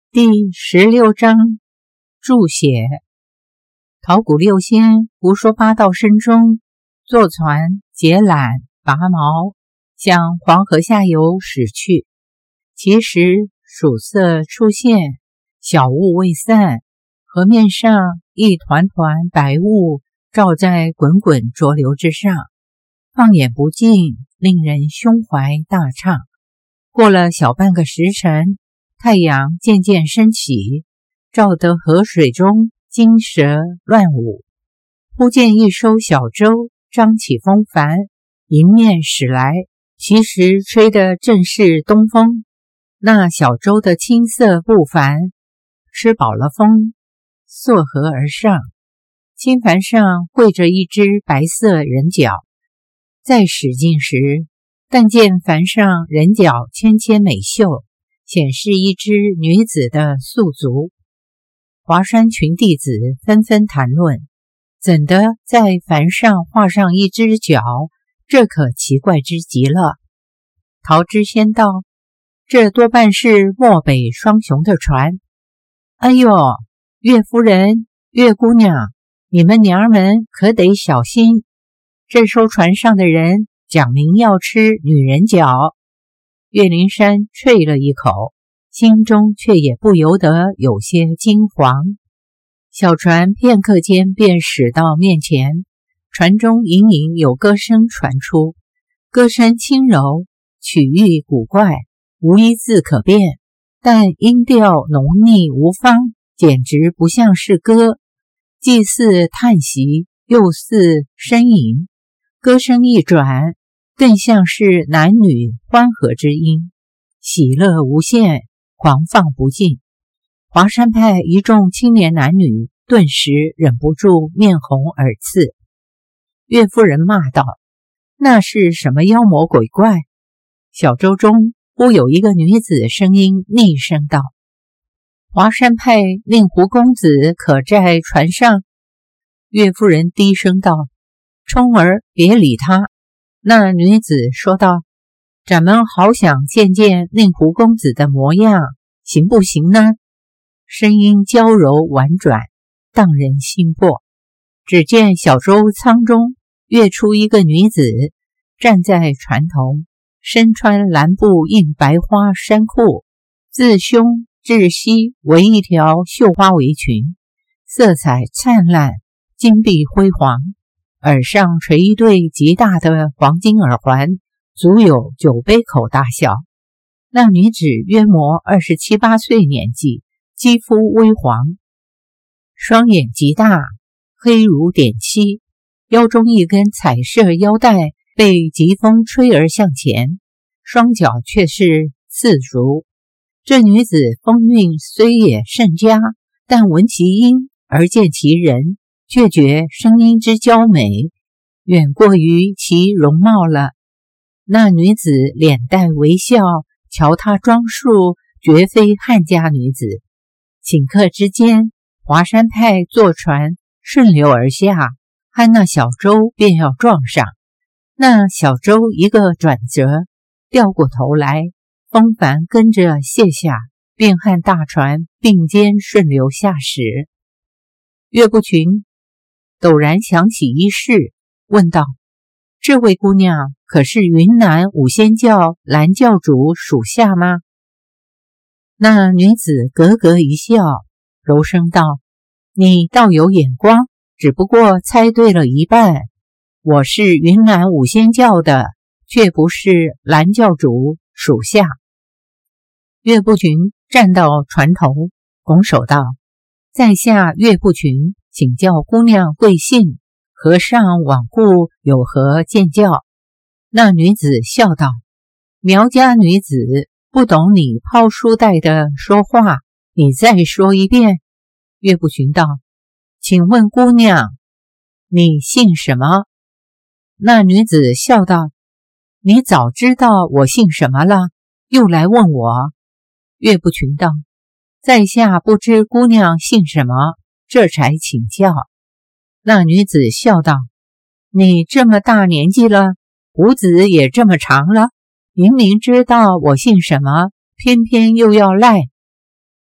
第16章注写。考古六仙胡说八道声中，坐船解缆拔锚，向黄河下游驶去。其时曙色出现，小雾未散，河面上一团团白雾罩在滚滚浊流之上，放眼不尽，令人胸怀大畅。过了小半个时辰，太阳渐渐升起，照得河水中金蛇乱舞。忽见一艘小舟张起风帆，迎面驶来，其时吹的正是东风。那小舟的青色布帆吃饱了风，溯河而上，青帆上绘着一只白色人脚。再驶近时，但见帆上人脚纤纤美秀，显示一只女子的素足。华山群弟子纷纷谈论，怎的在帆上画上一只脚，这可奇怪之极了。桃枝仙道：这多半是漠北双雄的船。哎呦，岳夫人、岳姑娘，你们娘儿们可得小心，这艘船上的人讲明要吃女人脚。岳灵珊啐了一口，心中却也不由得有些惊惶。小船片刻间便驶到面前，船中隐隐有歌声传出，歌声轻柔，曲韵古怪，无一字可辨，但音调浓腻无方，简直不像是歌，既似叹息，又似呻吟。歌声一转，更像是男女欢和之音，喜乐无限，狂放不尽。华山派一众青年男女顿时忍不住面红耳赤。岳夫人骂道：那是什么妖魔鬼怪？小舟中忽有一个女子声音厉声道：华山派令狐公子可在船上？岳夫人低声道：冲儿别理他。那女子说道：咱们好想见见令狐公子的模样，行不行呢？声音娇柔婉转，荡人心魄。只见小舟舱中跃出一个女子，站在船头，身穿蓝布印白花衫裤，自胸至膝为一条绣花围裙，色彩灿烂，金碧辉煌，耳上垂一对极大的黄金耳环，足有酒杯口大小。那女子约莫27、8岁年纪，肌肤微黄，双眼极大，黑如点漆，腰中一根彩色腰带被疾风吹而向前，双脚却是赤足。这女子风韵虽也甚佳，但闻其音而见其人，却觉声音之娇美远过于其容貌了。那女子脸带微笑，瞧她装束绝非汉家女子。顷刻之间，华山派坐船顺流而下，和那小舟便要撞上。那小舟一个转折，掉过头来，风帆跟着卸下，便和大船并肩顺流下驶。岳不群陡然想起一事，问道：这位姑娘可是云南五仙教蓝教主属下吗？那女子咯咯一笑，柔声道：你倒有眼光，只不过猜对了一半。我是云南五仙教的，却不是蓝教主属下。岳不群站到船头，拱手道：在下岳不群，请教姑娘贵姓，和尚往故有何见教？那女子笑道：苗家女子，不懂你抛书袋的说话，你再说一遍。岳不群道：请问姑娘，你姓什么？那女子笑道：你早知道我姓什么了，又来问我。岳不群道：在下不知姑娘姓什么，这才请教。那女子笑道：你这么大年纪了，胡子也这么长了，明明知道我姓什么，偏偏又要赖。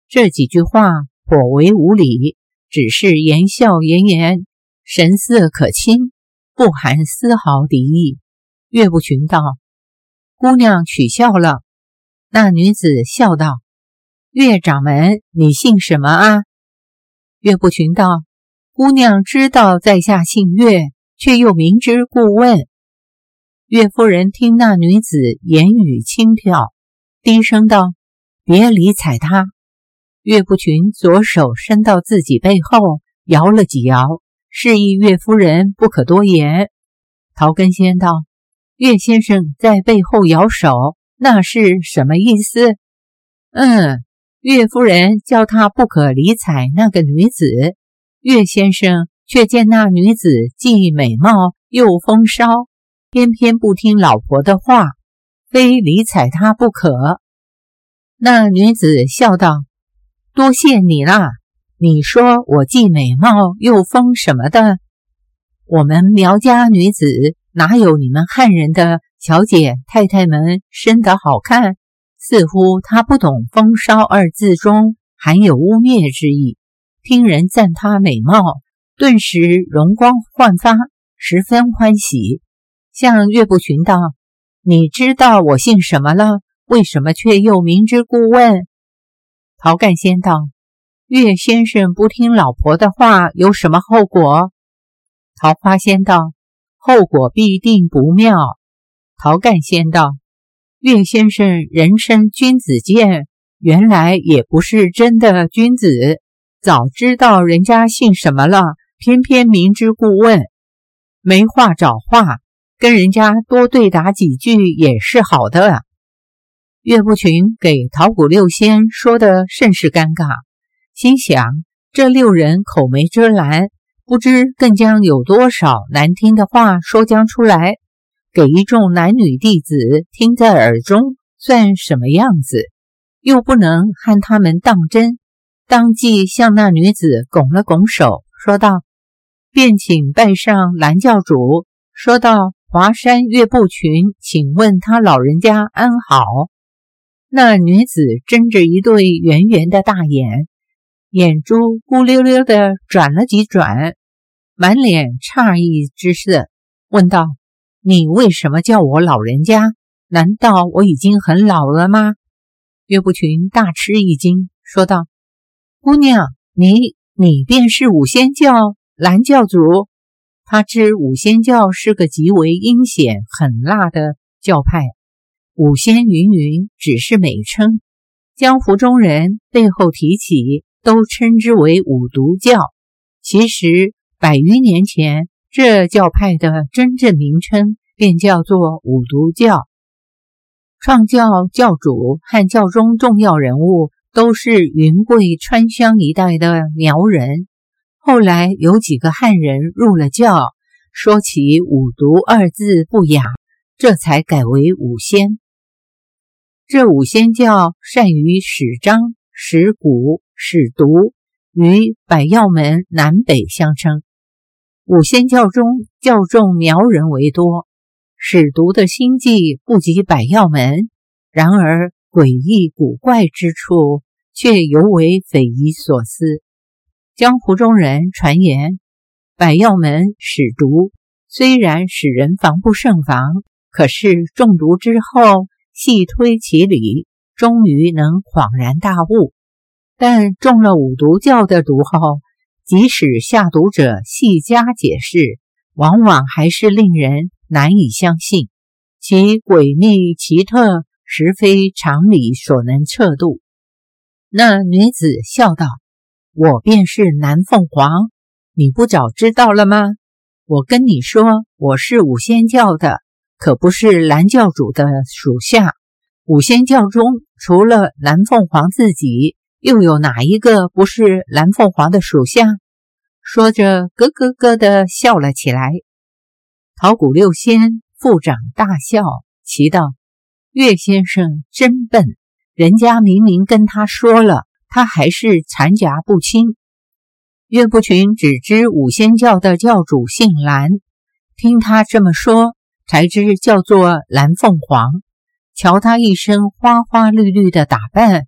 这几句话颇为无礼，只是言笑晏晏，神色可亲，不含丝毫敌意。岳不群道：姑娘取笑了。那女子笑道：岳掌门，你姓什么啊？岳不群道：姑娘知道在下姓岳，却又明知故问。岳夫人听那女子言语轻佻，低声道：别理睬她。岳不群左手伸到自己背后，摇了几摇，示意岳夫人不可多言。陶根先道：岳先生在背后摇手，那是什么意思？岳夫人叫他不可理睬那个女子，岳先生却见那女子既美貌又风骚，偏偏不听老婆的话，非理睬她不可。那女子笑道：多谢你啦，你说我既美貌又风什么的？我们苗家女子哪有你们汉人的小姐太太们生得好看？似乎她不懂风骚二字中含有污蔑之意，听人赞她美貌，顿时容光焕发，十分欢喜。向岳不群道：你知道我姓什么了？为什么却又明知故问？陶干先道：岳先生不听老婆的话，有什么后果？桃花仙道：后果必定不妙。陶干先道：岳先生人称君子剑，原来也不是真的君子，早知道人家姓什么了，偏偏明知故问，没话找话，跟人家多对答几句也是好的啊。岳不群给陶谷六仙说的甚是尴尬，心想这六人口没遮拦，不知更将有多少难听的话说将出来，给一众男女弟子听在耳中，算什么样子？又不能和他们当真，当即向那女子拱了拱手，说道：便请拜上蓝教主。说到华山岳不群，请问他老人家安好？那女子睁着一对圆圆的大眼，眼珠咕溜溜地转了几转，满脸诧异之色，问道：你为什么叫我老人家？难道我已经很老了吗？岳不群大吃一惊，说道：姑娘，你便是五仙教蓝教主？他知五仙教是个极为阴险狠辣的教派，五仙云云只是美称，江湖中人背后提起都称之为五毒教。其实100余年前，这教派的真正名称便叫做五毒教。创教教主和教中重要人物都是云贵川湘一带的苗人，后来有几个汉人入了教，说起五毒二字不雅，这才改为五仙。这五仙教善于使章、使蛊、使毒，与百药门南北相称。五仙教中教重苗人为多，使毒的心计不及百药门，然而诡异古怪之处却尤为匪夷所思。江湖中人传言，百药门使毒虽然使人防不胜防，可是中毒之后细推其理，终于能恍然大悟。但中了五毒教的毒后，即使下毒者细加解释，往往还是令人难以相信，其诡秘奇特，实非常理所能测度。那女子笑道：我便是南凤凰，你不早知道了吗？我跟你说，我是五仙教的，可不是蓝教主的属下。五仙教中除了蓝凤凰自己，又有哪一个不是蓝凤凰的属下？说着咯咯咯地笑了起来。陶谷六仙复掌大笑，奇道：岳先生真笨，人家明明跟他说了，他还是残甲不清。岳不群只知五仙教的教主姓蓝，听他这么说，才知叫做蓝凤凰。瞧他一身花花绿绿的打扮，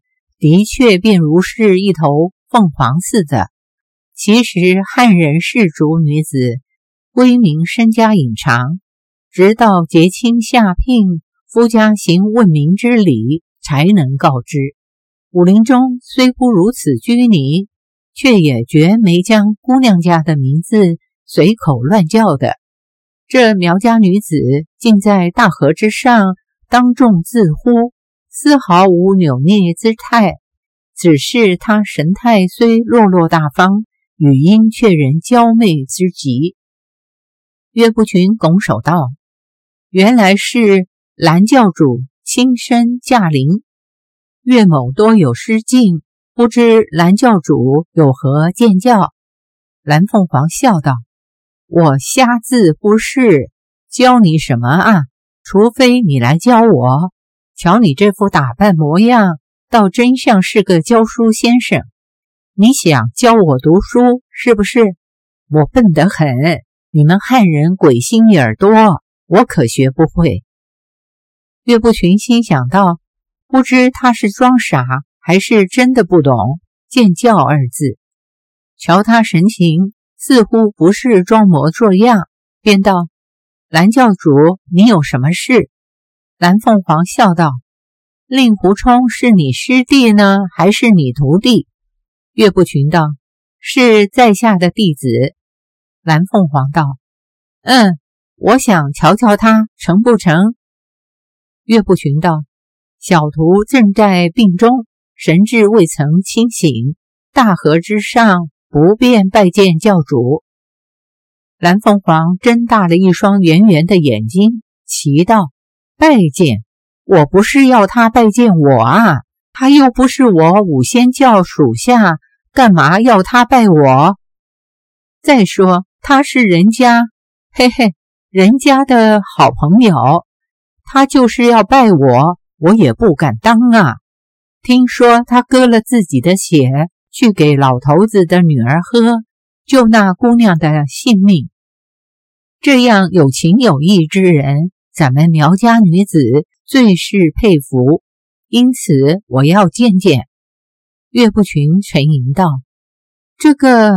的确便如是一头凤凰似的。其实汉人氏族女子闺名身家隐藏，直到结亲下聘，夫家行问名之礼，才能告知。武林中虽不如此拘泥，却也绝没将姑娘家的名字随口乱叫的。这苗家女子竟在大河之上当众自呼，丝毫无扭捏姿态，只是她神态虽落落大方，语音却人娇媚之极。岳不群拱手道：原来是蓝教主亲身驾临，岳某多有失敬，不知蓝教主有何见教？蓝凤凰笑道：我瞎自不是，教你什么啊？除非你来教我。瞧你这副打扮模样，倒真像是个教书先生。你想教我读书是不是？我笨得很，你们汉人鬼心眼儿多，我可学不会。岳不群心想到，不知他是装傻还是真的不懂见教二字。瞧他神情似乎不是装模作样，便道：蓝教主，你有什么事？蓝凤凰笑道：令狐冲是你师弟呢，还是你徒弟？岳不群道：是在下的弟子。蓝凤凰道：我想瞧瞧他成不成？岳不群道：小徒正在病中，神志未曾清醒，大河之上不便拜见教主。蓝凤凰睁大了一双圆圆的眼睛，奇道：拜见？我不是要他拜见我啊，他又不是我五仙教属下，干嘛要他拜我？再说他是人家，嘿嘿，人家的好朋友，他就是要拜我，我也不敢当啊。听说他割了自己的血去给老头子的女儿喝，救那姑娘的性命。这样有情有义之人，咱们苗家女子最是佩服，因此我要见见。岳不群沉吟道：这个……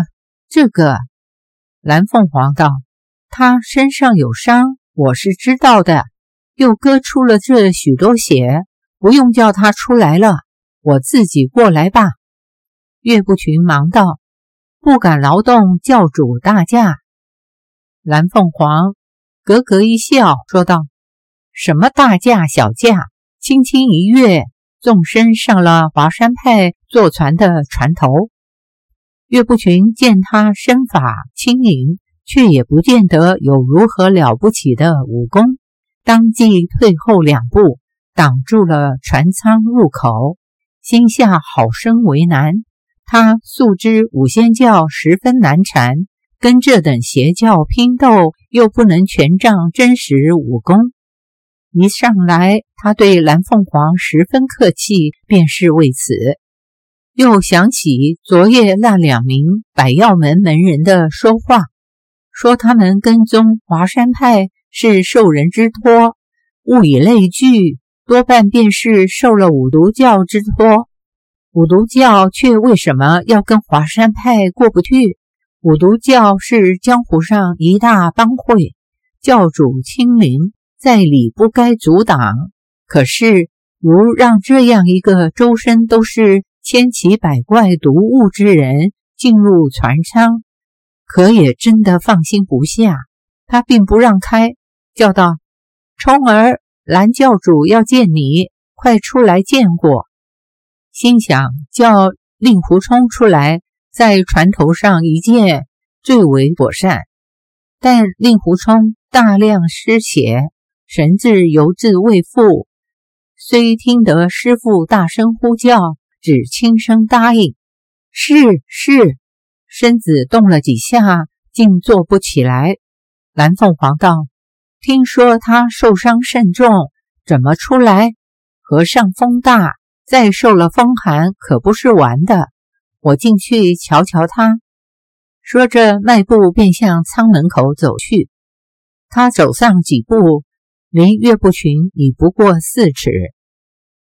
蓝凤凰道：他身上有伤，我是知道的，又割出了这许多血，不用叫他出来了，我自己过来吧。岳不群忙道：不敢劳动教主大驾。蓝凤凰咯咯一笑，说道：什么大驾小驾，轻轻一跃，纵身上了华山派坐船的船头。岳不群见他身法轻盈，却也不见得有如何了不起的武功，当即退后2步，挡住了船舱入口，心下好生为难。他素知五仙教十分难缠，跟这等邪教拼斗，又不能全仗真实武功。一上来，他对蓝凤凰十分客气，便是为此。又想起昨夜那2名百药门门人的说话，说他们跟踪华山派是受人之托，物以类聚，多半便是受了五毒教之托。五毒教却为什么要跟华山派过不去？五毒教是江湖上一大帮会，教主亲临，在理不该阻挡。可是如让这样一个周身都是千奇百怪毒物之人进入船舱，可也真的放心不下。他并不让开，叫道：冲儿，蓝教主要见你，快出来见过。心想叫令狐冲出来，在船头上一见最为妥善。但令狐冲大量失血，神志犹自未复，虽听得师父大声呼叫，只轻声答应：是。身子动了几下，竟坐不起来。蓝凤凰道：听说他受伤甚重，怎么出来？河上风大，再受了风寒可不是玩的，我进去瞧瞧他。说着迈步便向舱门口走去。他走上几步，离岳不群已不过4尺。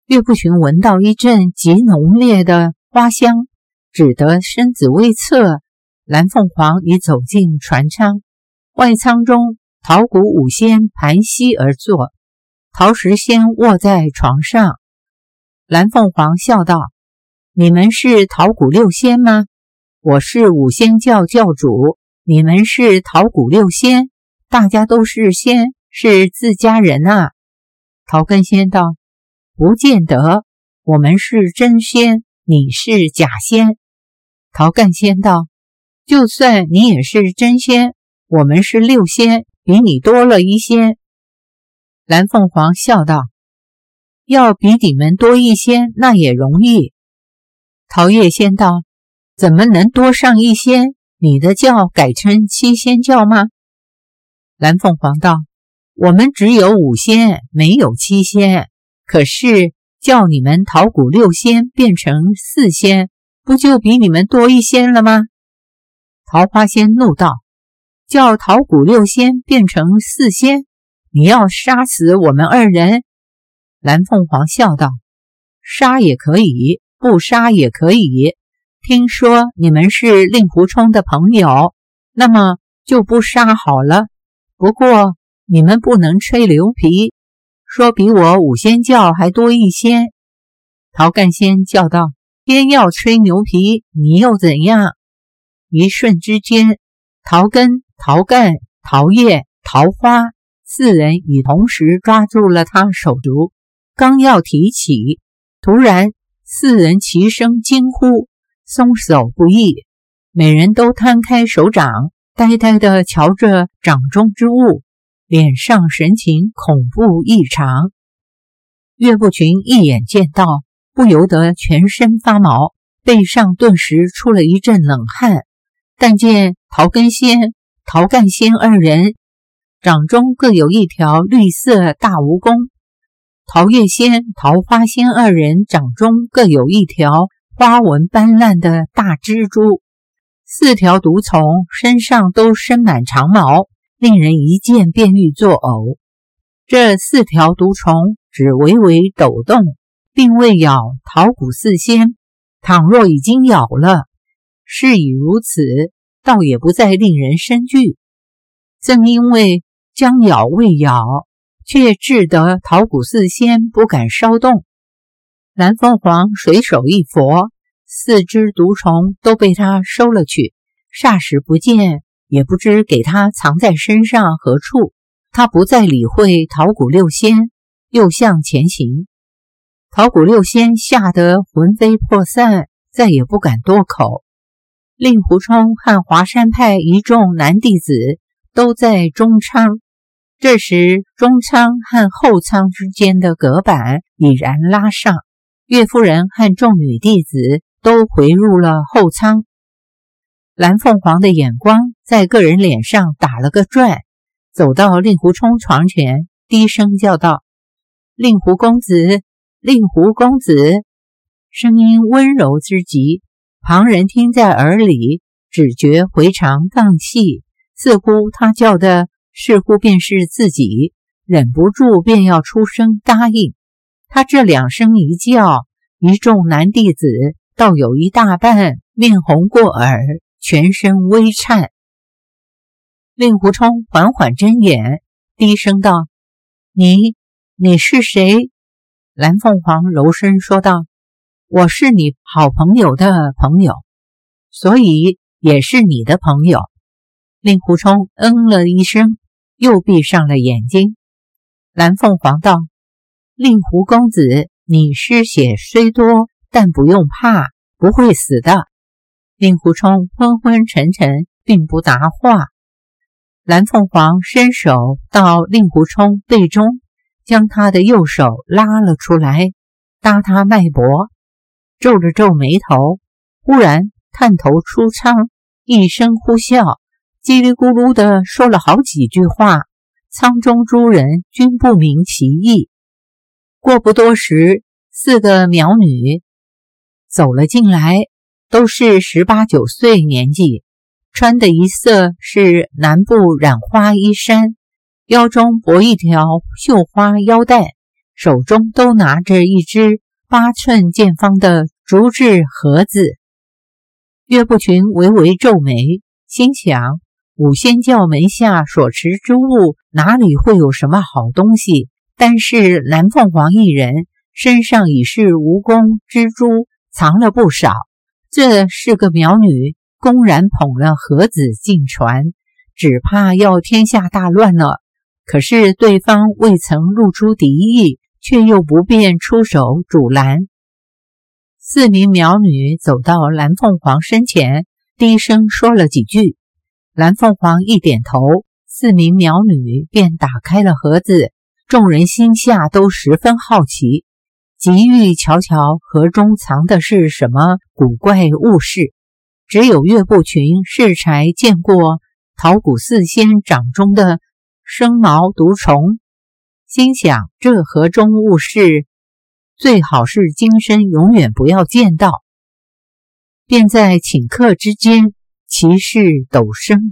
岳不群闻到一阵极浓烈的花香，只得身子微侧。蓝凤凰已走进船舱，外舱中陶谷五仙盘膝而坐，陶十仙卧在床上。蓝凤凰笑道：“你们是陶谷六仙吗？我是五仙教教主，你们是陶谷六仙，大家都是仙，是自家人啊。”陶根仙道：“不见得，我们是真仙，你是假仙。”陶干仙道：“就算你也是真仙，我们是六仙，比你多了一仙。”蓝凤凰笑道：“要比你们多一仙，那也容易。”陶叶仙道：“怎么能多上一仙？你的教改成七仙教吗？”蓝凤凰道：“我们只有五仙，没有七仙。可是叫你们陶谷六仙变成四仙，不就比你们多一仙了吗？”桃花仙怒道：“叫陶谷六仙变成四仙，你要杀死我们二人？”蓝凤凰笑道：“杀也可以，不杀也可以。听说你们是令狐冲的朋友，那么就不杀好了。不过你们不能吹牛皮，说比我五仙教还多一仙。”陶干仙叫道：“偏要吹牛皮，你又怎样？”一瞬之间，陶根、陶干、陶叶、桃花四人已同时抓住了他手足，刚要提起，突然四人齐声惊呼，松手不易，每人都摊开手掌，呆呆地瞧着掌中之物，脸上神情恐怖异常。岳不群一眼见到，不由得全身发毛，背上顿时出了一阵冷汗。但见陶根仙、陶干仙二人掌中各有一条绿色大蜈蚣，陶叶仙、桃花仙二人掌中各有一条花纹斑斓的大蜘蛛，四条毒虫身上都生满长毛，令人一见便欲作呕。这四条毒虫只微微抖动，并未咬陶谷四仙，倘若已经咬了，事已如此，倒也不再令人生惧。正因为将咬未咬，却致得陶谷四仙不敢稍动。蓝凤凰随手一佛，四只毒虫都被他收了去，霎时不见，也不知给他藏在身上何处。他不再理会陶谷六仙，又向前行。陶谷六仙吓得魂飞魄散，再也不敢多口。令狐冲和华山派一众男弟子都在中舱，这时中舱和后舱之间的隔板已然拉上，岳夫人和众女弟子都回入了后舱。蓝凤凰的眼光在个人脸上打了个转，走到令狐冲床前，低声叫道：“令狐公子，令狐公子！”声音温柔之极，旁人听在耳里，只觉回肠荡气，似乎他叫的似乎便是自己，忍不住便要出声答应。他这两声一叫，一众男弟子倒有一大半面红过耳，全身微颤。令狐冲缓缓睁眼，低声道：“你是谁？”蓝凤凰柔声说道：“我是你好朋友的朋友，所以也是你的朋友。”令狐冲嗯了一声，又闭上了眼睛。蓝凤凰道：“令狐公子，你失血虽多，但不用怕，不会死的。”令狐冲昏昏沉沉，并不答话。蓝凤凰伸手到令狐冲背中，将他的右手拉了出来，搭他脉搏，皱了皱眉头，忽然探头出舱，一声呼啸，叽里咕噜地说了好几句话，舱中诸人均不明其意。过不多时，四个苗女走了进来，都是18、19岁年纪，穿的一色是南部染花衣衫，腰中裹一条绣花腰带， 手中都拿着一只8寸见方的竹制盒子。岳不群微微皱眉，心想五仙教门下所持之物哪里会有什么好东西，但是蓝凤凰一人身上已是蜈蚣蜘蛛藏了不少，这是个苗女公然捧了盒子进船，只怕要天下大乱了。可是对方未曾露出敌意，却又不便出手阻拦。4名苗女走到蓝凤凰身前，低声说了几句。蓝凤凰一点头，4名苗女便打开了盒子。众人心下都十分好奇，急欲瞧瞧盒中藏的是什么古怪物事。只有岳不群适才见过桃谷4仙掌中的生毛毒虫，心想这盒中物事最好是今生永远不要见到，便在顷刻之间其势陡升。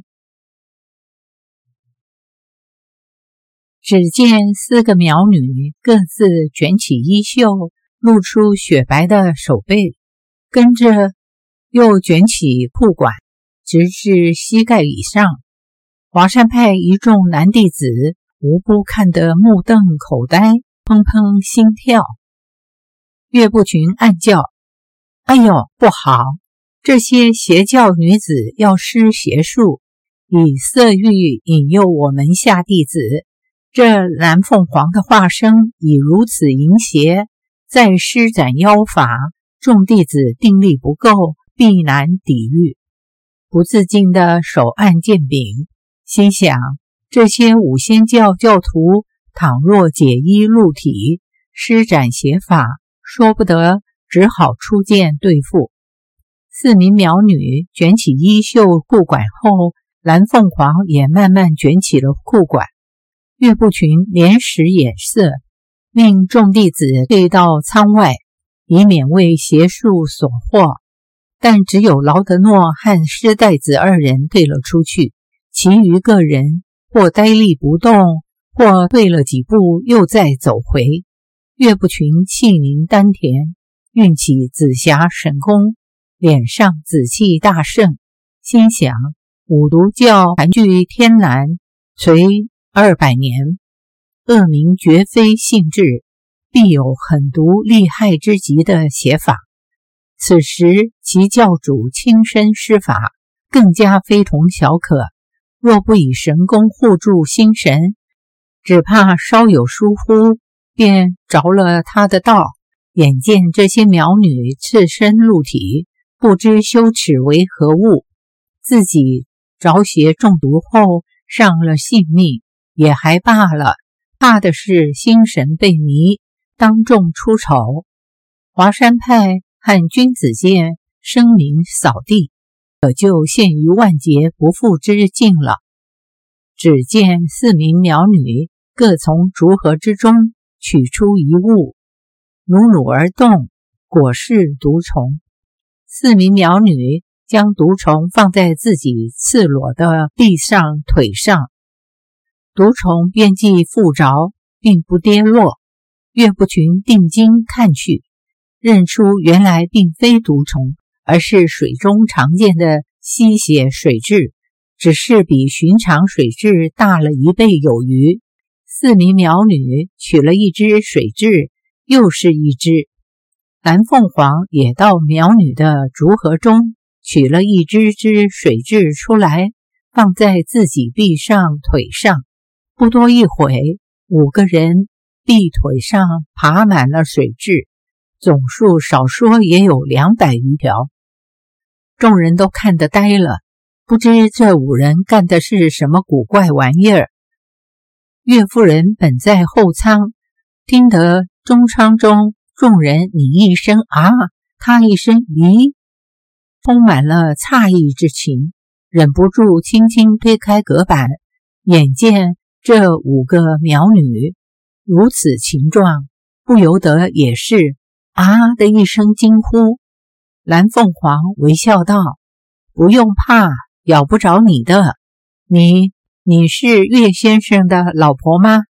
只见4个苗女各自卷起衣袖，露出雪白的手背，跟着又卷起裤管，直至膝盖以上。华山派一众男弟子无不看得目瞪口呆，砰砰心跳。岳不群暗叫：哎呦，不好！这些邪教女子要施邪术，以色欲引诱我门下弟子。这蓝凤凰的化身已如此淫邪，再施展妖法，众弟子定力不够，必难抵御。不自禁的手按剑柄，心想这些五仙教教徒倘若解衣露体，施展邪法，说不得只好出剑对付。4名苗女卷起衣袖裤管后，蓝凤凰也慢慢卷起了裤管。岳不群连使眼色，命众弟子退到舱外，以免为邪术所惑。但只有劳德诺和施代子2人退了出去，其余个人或呆立不动，或退了几步又再走回。岳不群气凝丹田，运起紫霞神功，脸上紫气大盛，心想五毒教盘踞天南垂200年，恶名绝非性质，必有狠毒厉害之极的邪法。此时其教主亲身施法，更加非同小可，若不以神功护住心神，只怕稍有疏忽便着了他的道。眼见这些苗女赤身露体，不知羞耻为何物，自己着邪中毒后丧了性命也还罢了，怕的是心神被迷，当众出丑。华山派和君子剑声名扫地，可就陷于万劫不复之境了。只见4名苗女各从竹盒之中取出一物，努努而动，果是毒虫。4名苗女将毒虫放在自己赤裸的地上腿上，毒虫便即附着，并不跌落。岳不群定睛看去，认出原来并非毒虫，而是水中常见的吸血水蛭，只是比寻常水蛭大了1倍有余。4名苗女取了一只水蛭，又是一只。蓝凤凰也到苗女的竹盒中取了一只水蛭出来，放在自己臂上腿上。不多一会，5个人臂腿上爬满了水蛭，总数少说也有200余条。众人都看得呆了，不知这5人干的是什么古怪玩意儿。岳夫人本在后舱，听得中舱中众人你一声啊，他一声咦，充满了诧异之情，忍不住轻轻推开隔板，眼见这5个苗女如此情状，不由得也是啊的一声惊呼。蓝凤凰微笑道：不用怕，咬不着你的。你是岳先生的老婆吗？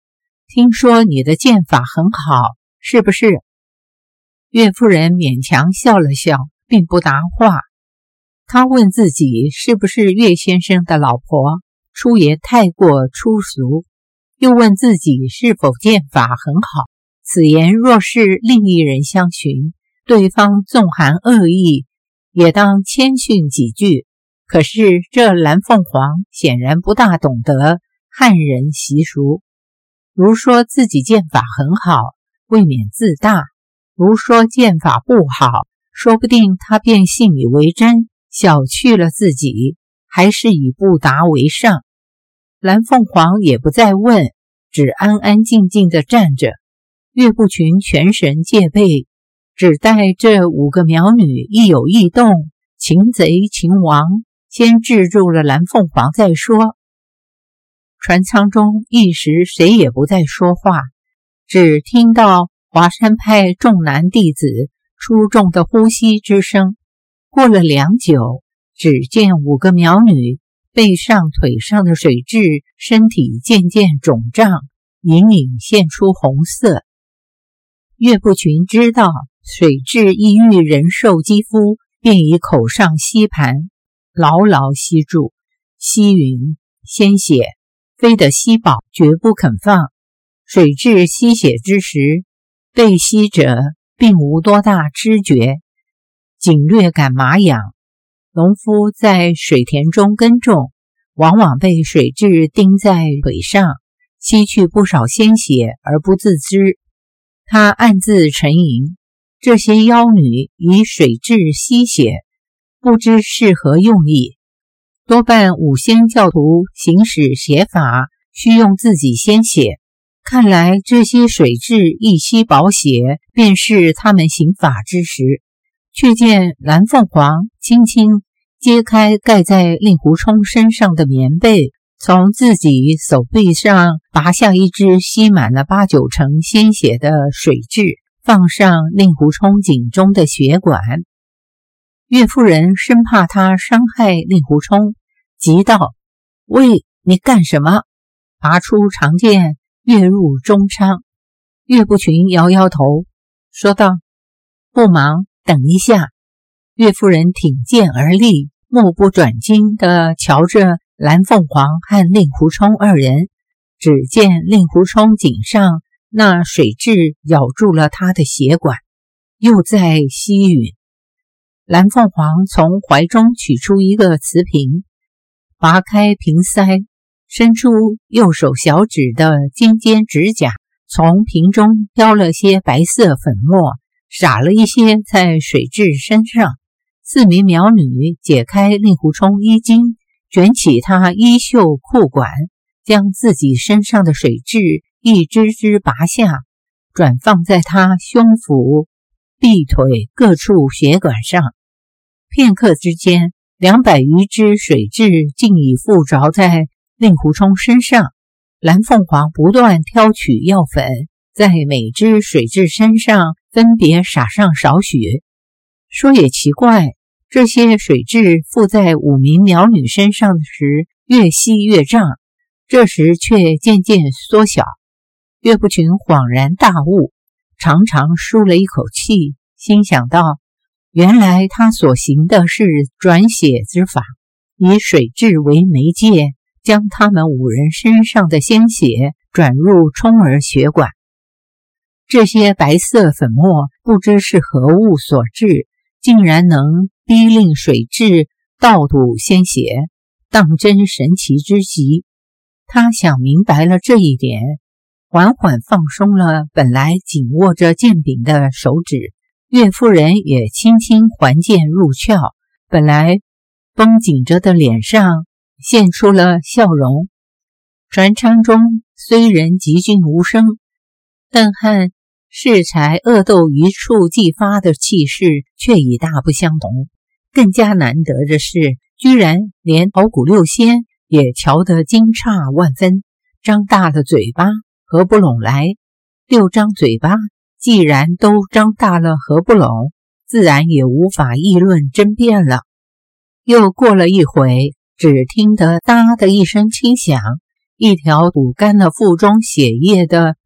听说你的剑法很好，是不是？岳夫人勉强笑了笑，并不答话。她问自己是不是岳先生的老婆出也太过粗俗，又问自己是否剑法很好。此言若是另一人相询，对方纵含恶意，也当谦逊几句。可是这蓝凤凰显然不大懂得汉人习俗，如说自己剑法很好，未免自大；如说剑法不好，说不定他便信以为真，小觑了自己，还是以不答为上。蓝凤凰也不再问，只安安静静地站着。岳不群全神戒备，只待这5个苗女一有异动，擒贼擒王，先制住了蓝凤凰再说。船舱中一时谁也不再说话，只听到华山派众男弟子出众的呼吸之声。过了良久，只见5个苗女背上腿上的水蛭身体渐渐肿胀，隐隐现出红色。岳不群知道水蛭一遇人兽肌肤，便以口上吸盘牢牢吸住，吸吮鲜血，非得吸饱绝不肯放。水蛭吸血之时，被吸者并无多大知觉，仅略感麻痒。农夫在水田中耕种，往往被水蛭钉在腿上，吸去不少鲜血而不自知。他暗自沉吟，这些妖女以水蛭吸血，不知是何用意。多半五仙教徒行使邪法，需用自己鲜血。看来这些水蛭一吸饱血，便是他们行法之时。却见蓝凤凰轻轻揭开盖在令狐冲身上的棉被，从自己手臂上拔下一只吸满了8、9成鲜血的水蛭，放上令狐冲颈中的血管。岳夫人生怕他伤害令狐冲，急道：“喂，你干什么？”拔出长剑跃入中仓。岳不群摇摇头，说道：“不忙，等一下。”岳夫人挺剑而立，目不转睛地瞧着蓝凤凰和令狐冲2人。只见令狐冲颈上那水蛭咬住了他的血管，又在吸吮。蓝凤凰从怀中取出一个瓷瓶，拔开瓶塞，伸出右手小指的尖尖指甲，从瓶中挑了些白色粉末，撒了一些在水蛭身上。4名苗女解开令狐冲衣襟，卷起他衣袖裤管，将自己身上的水蛭一只只拔下，转放在他胸腹、臂腿各处血管上。片刻之间，200余只水蛭竟已附着在令狐冲身上。蓝凤凰不断挑取药粉，在每只水蛭身上分别撒上少许。说也奇怪，这些水蛭附在5名苗女身上时，越吸越胀，这时却渐渐缩小。岳不群恍然大悟，长长舒了一口气，心想道：原来他所行的是转血之法，以水蛭为媒介，将他们5人身上的鲜血转入冲儿血管。这些白色粉末不知是何物所致，竟然能逼令水蛭倒吐鲜血，当真神奇之极。他想明白了这一点，缓缓放松了本来紧握着剑柄的手指。岳夫人也轻轻还剑入鞘，本来绷紧着的脸上现出了笑容。船舱中虽人寂静无声，但和恃才恶斗一触即发的气势却已大不相同。更加难得的是，居然连敖古六仙也瞧得惊诧万分，张大了嘴巴合不拢来。6张嘴巴既然都张大了合不拢，自然也无法议论争辩了。又过了一会，只听得哒的一声轻响，一条堵干了腹中血液的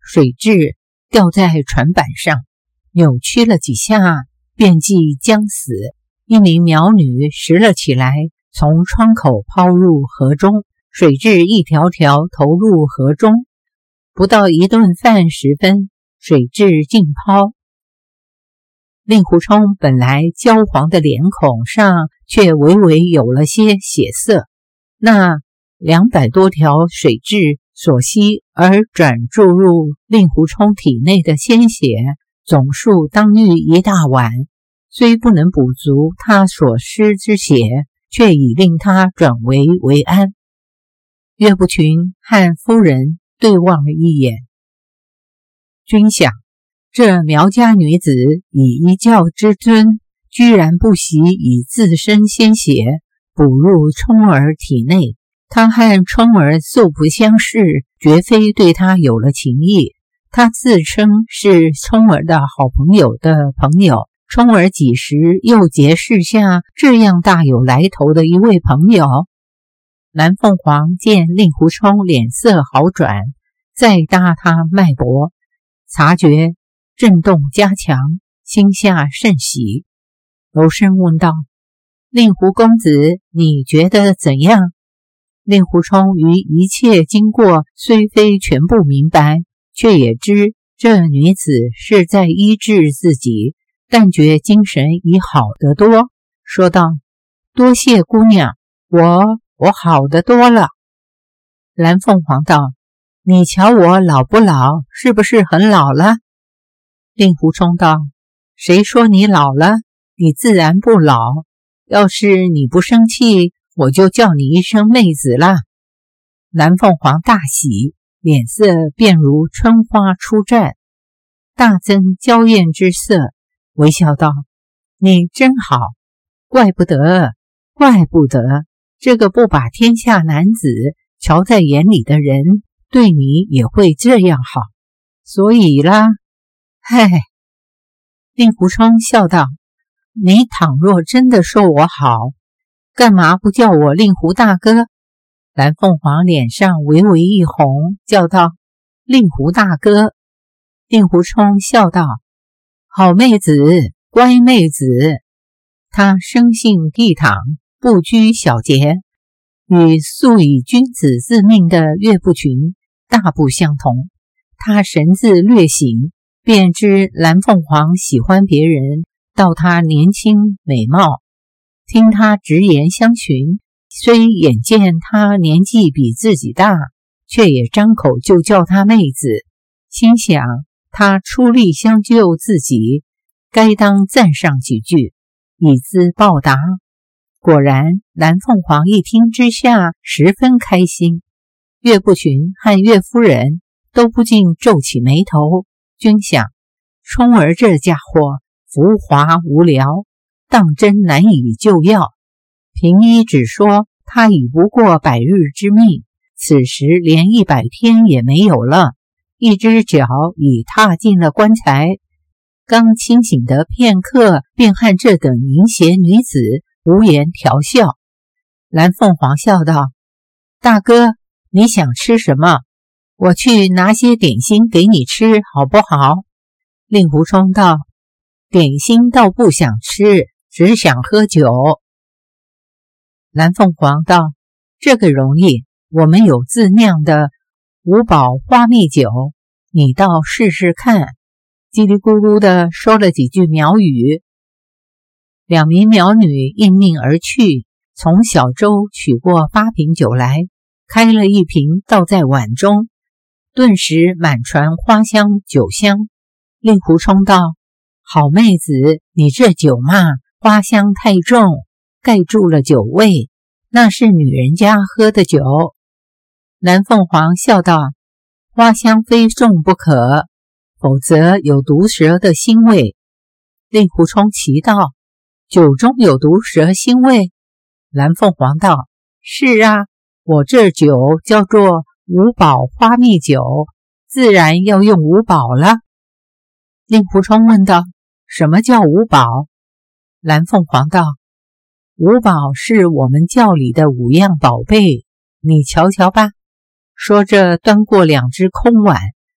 水蛭掉在船板上，扭曲了几下，便即将死。一名苗女拾了起来，从窗口抛入河中，水蛭一条条投入河中。不到一顿饭时分，水蛭尽抛。令狐冲本来焦黄的脸孔上却微微有了些血色，那200多条水蛭所吸而转注入令狐冲体内的鲜血总数当逾1大碗，虽不能补足他所失之血，却已令他转危为安。岳不群和夫人对望了一眼，君想，这苗家女子以一教之尊，居然不惜以自身鲜血补入冲儿体内。他和冲儿素不相识，绝非对他有了情意。他自称是冲儿的好朋友的朋友，冲儿几时又结识下这样大有来头的一位朋友？蓝凤凰见令狐冲脸色好转，再搭他脉搏，察觉震动加强，心下甚喜，柔声问道：令狐公子，你觉得怎样？令狐冲于一切经过虽非全部明白，却也知这女子是在医治自己，但觉精神已好得多，说道：多谢姑娘，我好得多了。蓝凤凰道：你瞧我老不老，是不是很老了？令狐冲道：谁说你老了？你自然不老，要是你不生气，我就叫你一声妹子了。蓝凤凰大喜，脸色便如春花初绽，大增娇艳之色，微笑道：你真好，怪不得这个不把天下男子瞧在眼里的人，对你也会这样好。所以啦，嗨。令狐冲笑道：你倘若真的说我好，干嘛不叫我令狐大哥？蓝凤凰脸上微微一红，叫道：令狐大哥。令狐冲笑道：好妹子，乖妹子。他生性倜傥，不拘小节，与素以君子自命的岳不群大不相同。他神自略醒，便知蓝凤凰喜欢别人，道他年轻美貌。听他直言相询，虽眼见他年纪比自己大，却也张口就叫他妹子，心想他出力相救自己，该当赞上几句，以资报答。果然，蓝凤凰一听之下十分开心。岳不群和岳夫人都不禁皱起眉头，均想冲儿这家伙浮华无聊，当真难以救药。平一只说他已不过100日之命，此时连100天也没有了，一只脚已踏进了棺材，刚清醒的片刻，便和这等淫邪女子无言调笑。蓝凤凰笑道：大哥，你想吃什么？我去拿些点心给你吃好不好？令狐冲道：点心倒不想吃，只想喝酒。蓝凤凰道：这个容易，我们有自酿的五宝花蜜酒，你倒试试看。叽里咕噜地说了几句苗语。2名苗女应命而去，从小舟取过8瓶酒来，开了1瓶倒在碗中，顿时满船花香酒香。令狐冲道：好妹子，你这酒嘛，花香太重，盖住了酒味，那是女人家喝的酒。蓝凤凰笑道：花香非重不可，否则有毒蛇的腥味。令狐冲奇道：酒中有毒蛇腥味？蓝凤凰道：是啊，我这酒叫做五宝花蜜酒，自然要用五宝了。令狐冲问道：什么叫五宝？蓝凤凰道：五宝是我们教里的5样宝贝，你瞧瞧吧。说着端过2只空碗，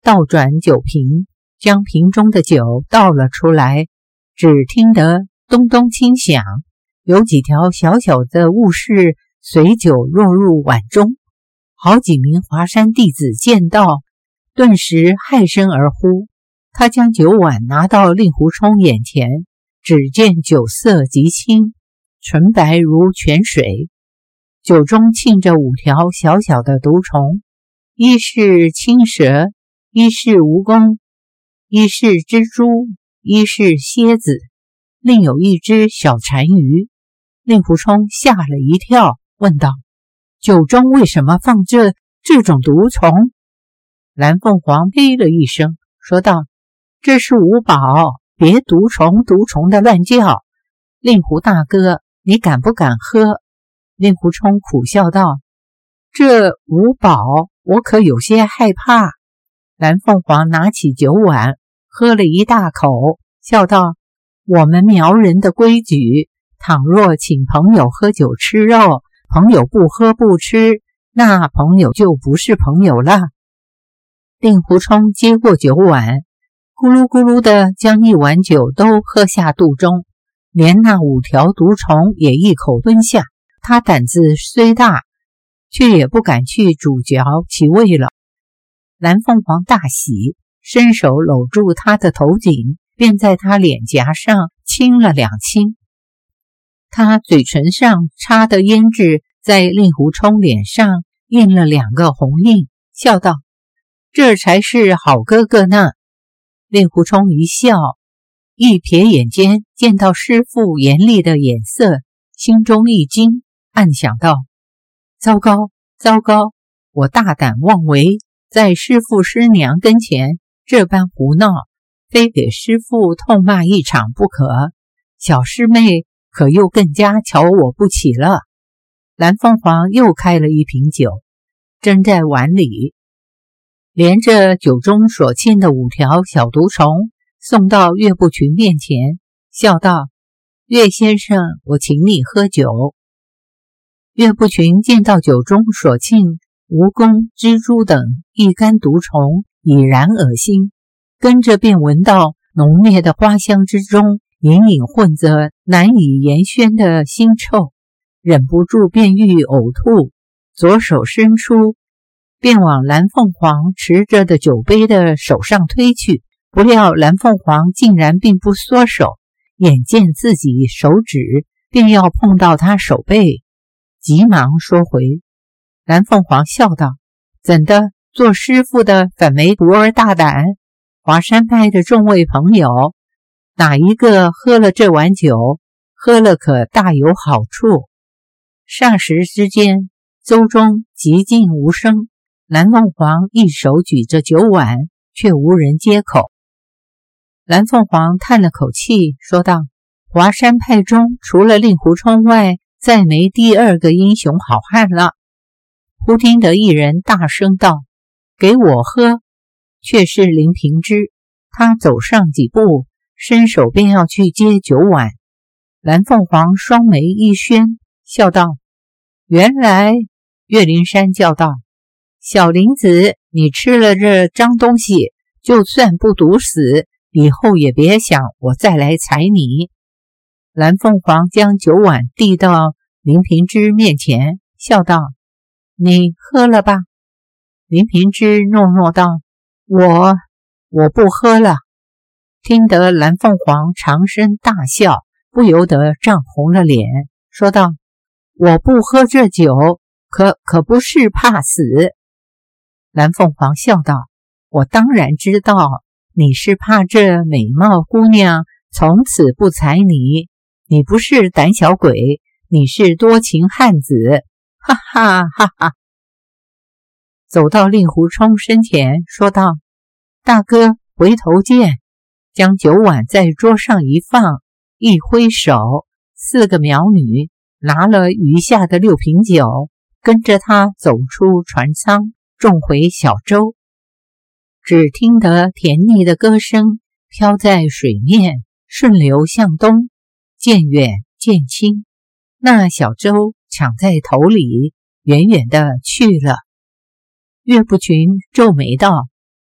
倒转酒瓶，将瓶中的酒倒了出来，只听得咚咚轻响，有几条小小的雾势随酒落入碗中。好几名华山弟子见到，顿时骇声而呼。他将酒碗拿到令狐冲眼前，只见酒色极清，纯白如泉水，酒中浸着5条小小的毒虫，一是青蛇，一是蜈蚣，一是蜘蛛，一是蝎子，另有一只小单于。令狐冲吓了一跳，问道：酒中为什么放这种毒虫？蓝凤凰呸了一声，说道：这是五宝，别毒虫的乱叫。令狐大哥，你敢不敢喝？令狐冲苦笑道：这五宝我可有些害怕。蓝凤凰拿起酒碗喝了一大口，笑道：我们苗人的规矩，倘若请朋友喝酒吃肉，朋友不喝不吃，那朋友就不是朋友了。令狐冲接过酒碗，咕噜咕噜地将一碗酒都喝下肚中，连那5条毒虫也一口吞下。他胆子虽大，却也不敢去煮嚼其味了。蓝凤凰大喜，伸手搂住他的头颈，便在他脸颊上亲了2亲。他嘴唇上插的胭脂在令狐冲脸上印了2个红印，笑道：这才是好哥哥呢。令狐冲一笑，一瞥眼间见到师父严厉的眼色，心中一惊，暗想道：糟糕糟糕，我大胆妄为，在师父师娘跟前这般胡闹，非给师父痛骂一场不可，小师妹可又更加瞧我不起了。蓝凤凰又开了一瓶酒，斟在碗里，连着酒中所浸的5条小毒虫送到岳不群面前，笑道：岳先生，我请你喝酒。岳不群见到酒中所浸蜈蚣、蜘蛛等一干毒虫，已然恶心，跟着便闻到浓烈的花香之中隐隐混着难以言宣的腥臭，忍不住便欲呕吐，左手伸出，便往蓝凤凰持着的酒杯的手上推去，不料蓝凤凰竟然并不缩手，眼见自己手指便要碰到他手背，急忙缩回。蓝凤凰笑道：怎的，做师父的反没徒儿大胆？华山派的众位朋友，哪一个喝了这碗酒，喝了可大有好处？霎时之间，周中寂静无声，蓝凤凰一手举着酒碗，却无人接口。蓝凤凰叹了口气，说道：华山派中除了令狐冲外，再没第2个英雄好汉了。忽听得一人大声道：给我喝！却是林平之。他走上几步，伸手便要去接酒碗。蓝凤凰双眉一宣，笑道：原来。岳灵珊叫道：小林子，你吃了这脏东西，就算不毒死，以后也别想我再来踩你。蓝凤凰将酒碗递到林平之面前，笑道：你喝了吧。林平之诺诺道：我不喝了。听得蓝凤凰长声大笑，不由得涨红了脸，说道：我不喝这酒，可不是怕死。蓝凤凰笑道：我当然知道，你是怕这美貌姑娘从此不睬你，你不是胆小鬼，你是多情汉子，哈哈哈哈。走到令狐冲身前，说道：大哥，回头见。将酒碗在桌上一放，一挥手，4个苗女拿了余下的6瓶酒，跟着他走出船舱，众回小舟。只听得甜腻的歌声飘在水面，顺流向东，渐远渐轻，那小舟抢在头里，远远的去了。岳不群皱眉道：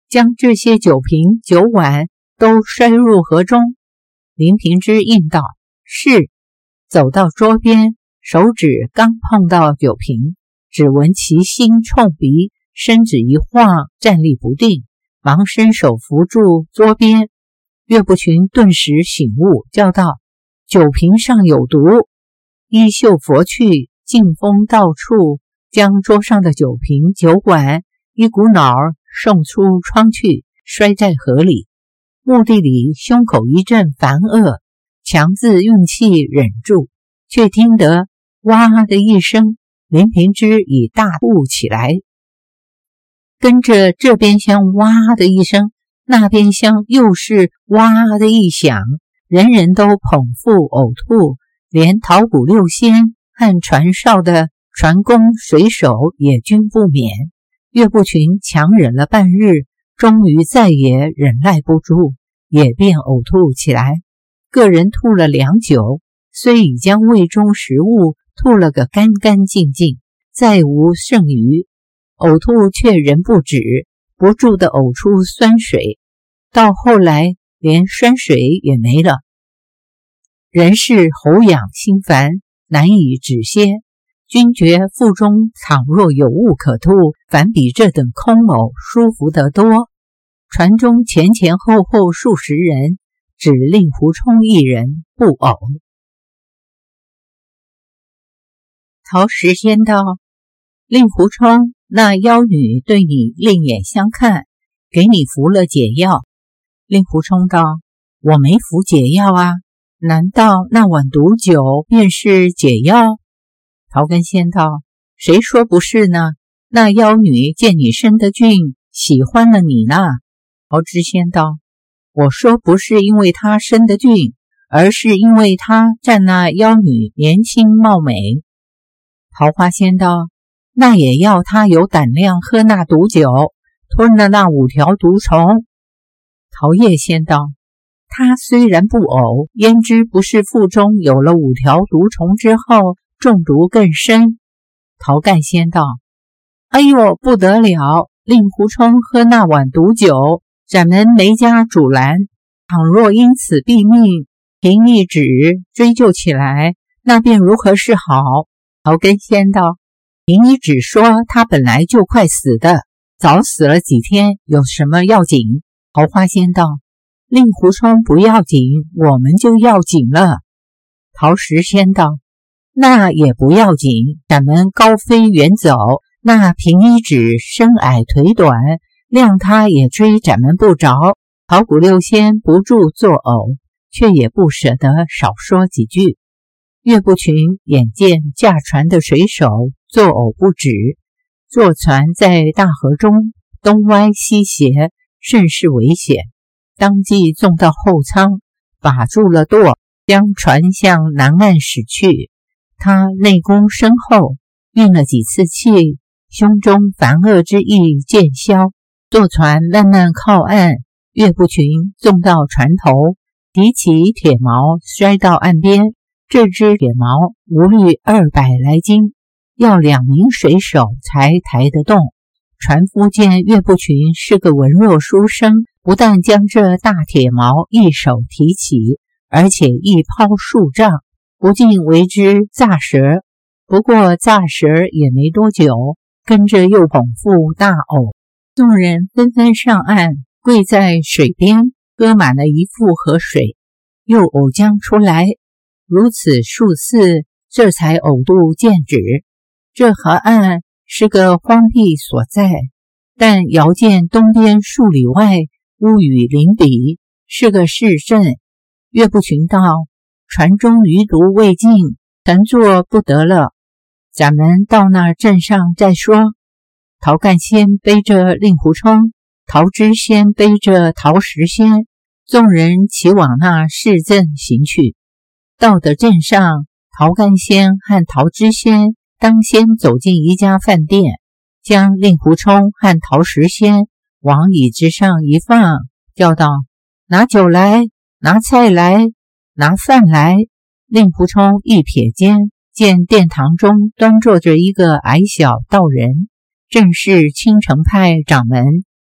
将这些酒瓶酒碗都摔入河中。林平之应道：是。走到桌边，手指刚碰到酒瓶，只闻其心冲鼻，身子一晃，站立不定，忙伸手扶住桌边。岳不群顿时醒悟，叫道：酒瓶上有毒！衣袖拂去，劲风到处，将桌上的酒瓶酒碗一股脑儿送出窗去，摔在河里。墓地里胸口一阵烦恶，强自运气忍住，却听得哇的一声，林平之已大悟起来。跟着这边厢哇的一声，那边厢又是哇的一响，人人都捧腹呕吐，连陶谷六仙和船上的船工水手也均不免。岳不群强忍了半日，终于再也忍耐不住，也便呕吐起来。个人吐了良久，虽已将胃中食物吐了个干干净净，再无剩余，呕吐却仍不止，不住地呕出酸水，到后来连酸水也没了。人是喉痒心烦，难以止歇。君觉腹中倘若有物可吐，反比这等空呕舒服得多。船中前前后后数十人，只令狐冲一人不呕。陶石仙道：令狐冲，那妖女对你另眼相看，给你服了解药。令狐冲道：我没服解药啊，难道那碗毒酒便是解药？陶根仙道：谁说不是呢？那妖女见你生得俊，喜欢了你呢。陶知仙道：我说不是因为她生得俊，而是因为她占那妖女年轻貌美。桃花仙道：那也要她有胆量喝那毒酒，吞了那5条毒虫。桃叶仙道：她虽然不呕，焉知不是腹中有了5条毒虫之后中毒更深。陶干仙道：哎呦，不得了！令狐冲喝那碗毒酒，咱们没家阻拦，倘若因此毙命，凭一旨追究起来，那便如何是好？陶根仙道：凭一旨说他本来就快死的，早死了几天，有什么要紧？桃花仙道：令狐冲不要紧，我们就要紧了。陶石仙道：那也不要紧，咱们高飞远走，那平一指身矮腿短，谅他也追咱们不着。陶谷六仙不住作呕，却也不舍得少说几句。岳不群眼见驾船的水手作呕不止，坐船在大河中东歪西斜，甚是危险，当即纵到后舱，把住了舵，将船向南岸驶去。他内功深厚，运了几次气，胸中烦恶之意渐消，坐船慢慢靠岸。岳不群纵到船头，提起铁锚摔到岸边，这只铁锚无虑200来斤，要2名水手才抬得动。船夫见岳不群是个文弱书生，不但将这大铁锚一手提起，而且一抛数丈，不禁为之咋舌。不过咋舌也没多久，跟着又捧腹大呕。众人纷纷上岸，跪在水边，喝满了一腹河水，又呕浆出来，如此数次，这才呕肚见止。这河岸是个荒僻所在，但遥见东边数里外屋宇林比，是个市镇。岳不群道：船中余毒未尽，乘坐不得了，咱们到那镇上再说。陶干仙背着令狐冲，陶知仙背着陶石仙，众人齐往那市镇行去。到的镇上，陶干仙和陶知仙当先走进一家饭店，将令狐冲和陶石仙往椅子上一放，叫道：拿酒来，拿菜来，拿饭来。令狐冲一瞥间，见殿堂中端坐着一个矮小道人，正是青城派掌门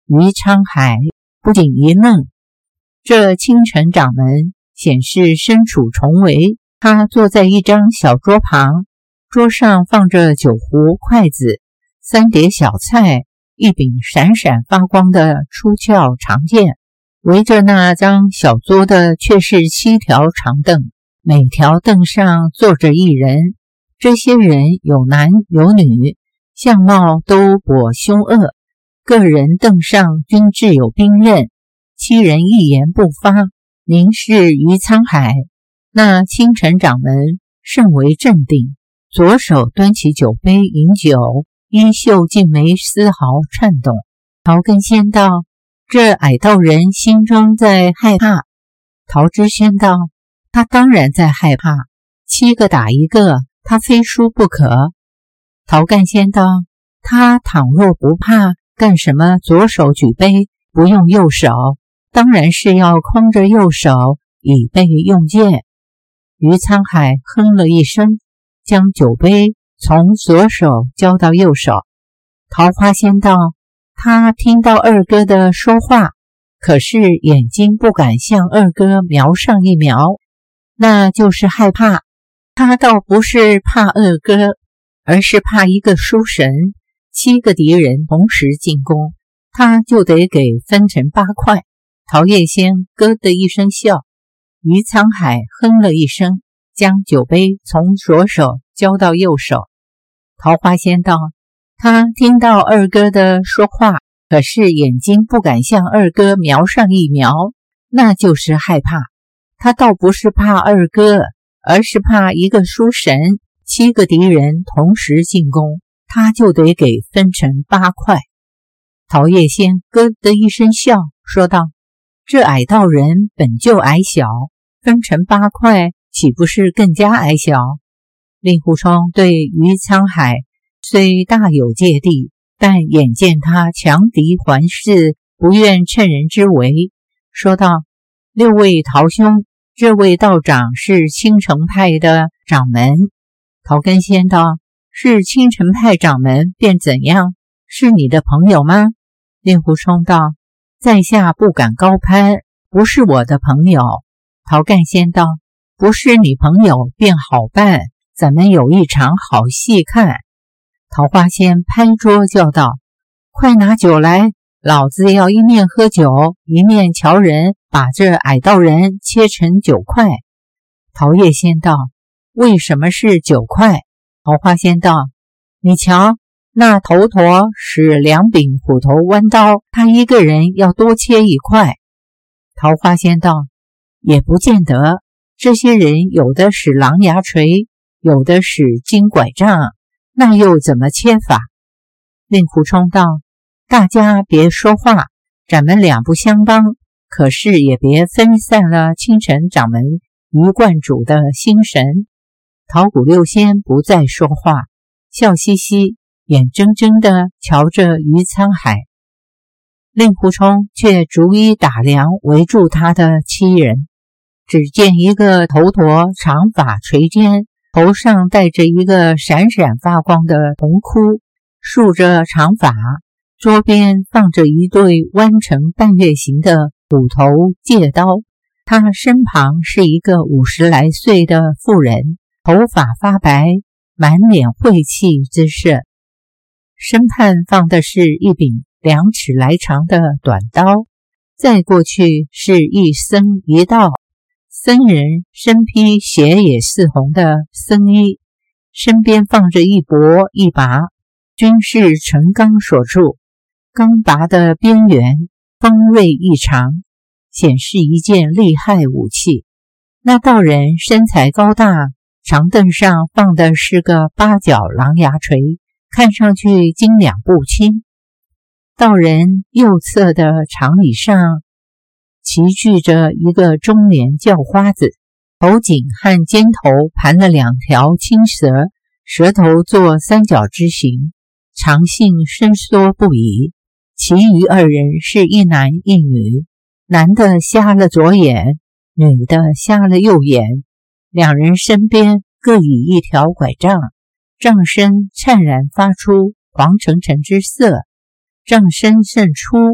于沧海不仅一愣，这清晨掌门显示身处重围，他坐在一张小桌旁，桌上放着酒壶、筷子、3碟小菜，一柄闪闪发光的出鞘长剑。围着那张小桌的却是7条长凳，每条凳上坐着一人。这些人有男有女，相貌都颇凶恶，个人凳上均置有兵刃。7人一言不发，凝视于沧海。那清晨掌门甚为镇定，左手端起酒杯饮酒，衣袖竟没丝毫颤动。陶根仙道：这矮道人心中在害怕。陶知仙道：他当然在害怕，7个打1个，他非输不可。陶干仙道：他倘若不怕，干什么左手举杯不用右手？当然是要空着右手以备用剑。于沧海哼了一声，将酒杯从左手交到右手。桃花仙道：他听到二哥的说话，可是眼睛不敢向二哥瞄上一瞄，那就是害怕。他倒不是怕二哥，而是怕一个书神，7个敌人同时进攻，他就得给分成8块。桃叶仙咯的一声笑，于沧海哼了一声，将酒杯从左手交到右手。桃花仙道：他听到二哥的说话，可是眼睛不敢向二哥瞄上一瞄，那就是害怕。他倒不是怕二哥，而是怕一个书神，7个敌人同时进攻，他就得给分成8块。桃叶仙咯的一声笑，说道：这矮道人本就矮小，分成8块，岂不是更加矮小？令狐冲对于沧海虽大有芥蒂，但眼见他强敌环视，不愿趁人之危，说道：6位陶兄，这位道长是青城派的掌门。陶根仙道：是青城派掌门便怎样？是你的朋友吗？令狐冲道：在下不敢高攀，不是我的朋友。陶干仙道：不是你朋友便好办，咱们有一场好戏看。桃花仙拍桌叫道：快拿酒来，老子要一面喝酒，一面瞧人把这矮道人切成9块。桃叶仙道：为什么是9块？桃花仙道：你瞧，那头陀使2柄虎头弯刀，他一个人要多切1块。桃花仙道：也不见得，这些人有的使狼牙锤，有的使金拐杖，那又怎么切法？令狐冲道：大家别说话，咱们两不相帮，可是也别分散了青城掌门于观主的心神。桃谷六仙不再说话，笑嘻嘻，眼睁睁地瞧着于沧海。令狐冲却逐一打量围住他的7人，只见一个头陀长发垂肩，头上戴着一个闪闪发光的铜箍，竖着长发，桌边放着一对弯成半月形的虎头戒刀。他身旁是一个50来岁的妇人，头发发白，满脸晦气之色。身畔放的是一柄2尺来长的短刀，再过去是一僧一道。僧人身披血也似红的僧衣，身边放着一帛一拔，均是纯钢所铸，钢拔的边缘锋锐异常，显示一件厉害武器。那道人身材高大，长凳上放的是个8角狼牙锤，看上去斤两不轻。道人右侧的长椅上齐聚着一个中年叫花子，头颈和肩头盘了2条青蛇，蛇头做3角之形，长性伸缩不已。其余2人是一男一女，男的瞎了左眼，女的瞎了右眼。2人身边各以一条拐杖，杖身灿然发出黄澄澄之色，杖身甚粗，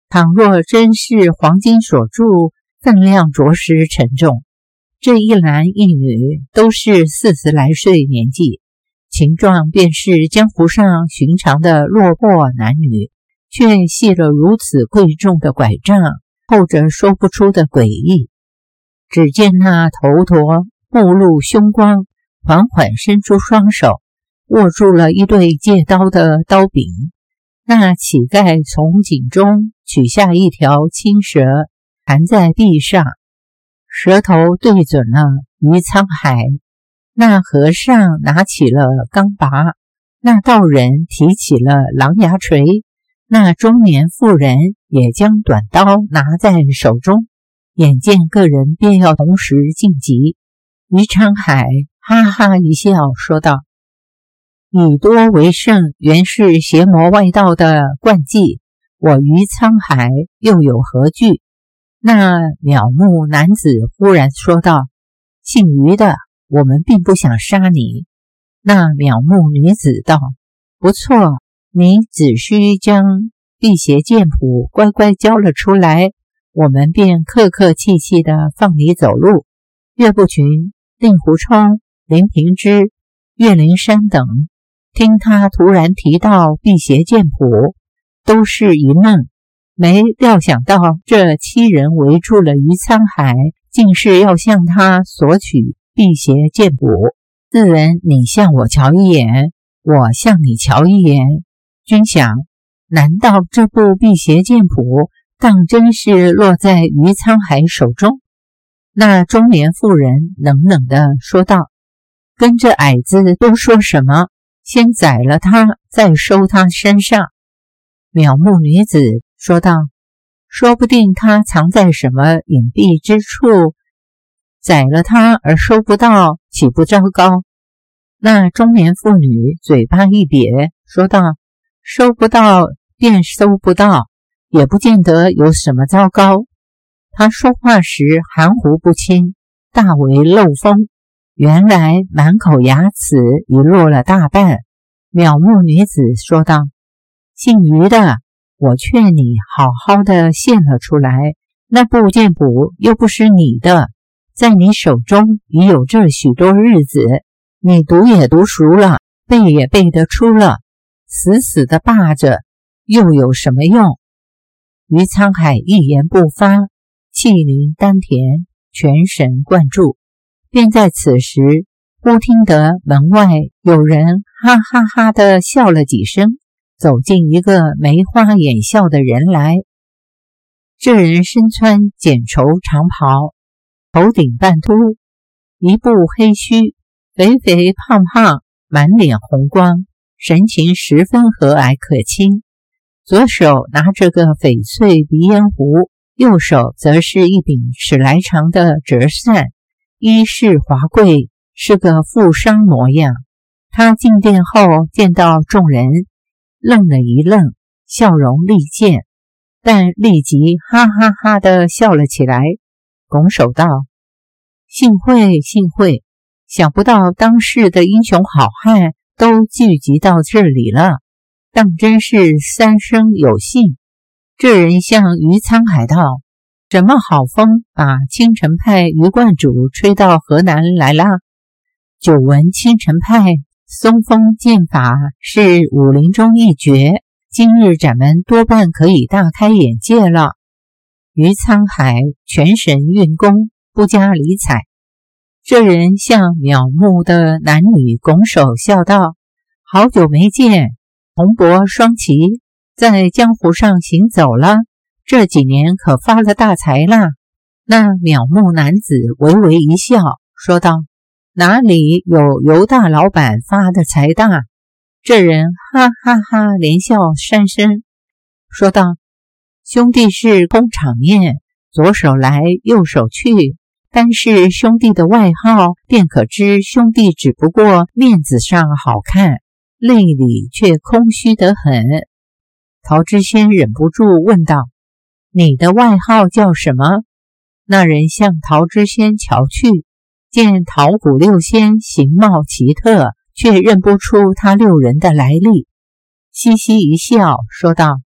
倘若真是黄金所铸，分量着实沉重。这一男一女都是40来岁年纪，形状便是江湖上寻常的落魄男女，却系了如此贵重的拐杖，透着说不出的诡异。只见那头陀目露凶光，缓缓伸出双手，握住了一对借刀的刀柄。那乞丐从颈中取下一条青蛇，含在臂上，蛇头对准了于沧海。那和尚拿起了钢拔，那道人提起了狼牙锤，那中年妇人也将短刀拿在手中。眼见个人便要同时晋级，于沧海哈哈一笑，说道：“以多为胜，原是邪魔外道的惯技，我于沧海又有何惧？”那渺目男子忽然说道：“姓于的，我们并不想杀你。”那渺目女子道：“不错，你只需将辟邪剑谱乖乖交了出来，我们便客客气气地放你走路。”岳不群、令狐冲、林平之、岳灵珊等听他突然提到辟邪剑谱，都是一愣，没料想到这7人围住了于沧海，竟是要向他索取辟邪剑谱。4人你向我瞧一眼，我向你瞧一眼，君想，难道这部辟邪剑谱当真是落在于沧海手中？那中年妇人冷冷地说道：“跟这矮子多说什么？先宰了他，再收他身上。”渺目女子说道：“说不定他藏在什么隐蔽之处，宰了他而收不到，岂不糟糕？”那中年妇女嘴巴一瘪，说道：“收不到便收不到，也不见得有什么糟糕。”他说话时含糊不清，大为漏风，原来满口牙齿已落了大半。渺目女子说道：“姓于的，我劝你好好的献了出来，那部剑谱又不是你的，在你手中已有这许多日子，你读也读熟了，背也背得出了，死死的霸着又有什么用？”于沧海一言不发，气凝丹田，全神贯注。便在此时，忽听得门外有人哈哈哈地笑了几声，走进一个眉花眼笑的人来。这人身穿剪绸长袍，头顶半秃，一部黑须，肥肥胖胖，满脸红光，神情十分和蔼可亲。左手拿着个翡翠鼻烟壶，右手则是一柄尺来长的折扇，衣饰华贵，是个富商模样。他进殿后见到众人，愣了一愣，笑容立见，但立即哈哈哈地笑了起来，拱手道：“幸会幸会，想不到当世的英雄好汉都聚集到这里了，当真是三生有幸。”这人向于沧海道：“什么好风把青城派于观主吹到河南来了？”久闻青城派松风剑法是武林中一绝，今日咱们多半可以大开眼界了。于沧海全神运功，不加理睬。这人向渺目的男女拱手笑道：“好久没见，同伯双齐，在江湖上行走了，这几年可发了大财啦。”那渺目男子微微一笑，说道：“哪里有尤大老板发的财大？”这人哈哈哈连笑三声，说道：“兄弟是空场面，左手来右手去，单是兄弟的外号，便可知兄弟只不过面子上好看，内里却空虚得很。”陶知仙忍不住问道：“你的外号叫什么？”那人向陶知仙瞧去，见陶谷六仙形貌奇特，却认不出他6人的来历，嘻嘻一笑，说道：“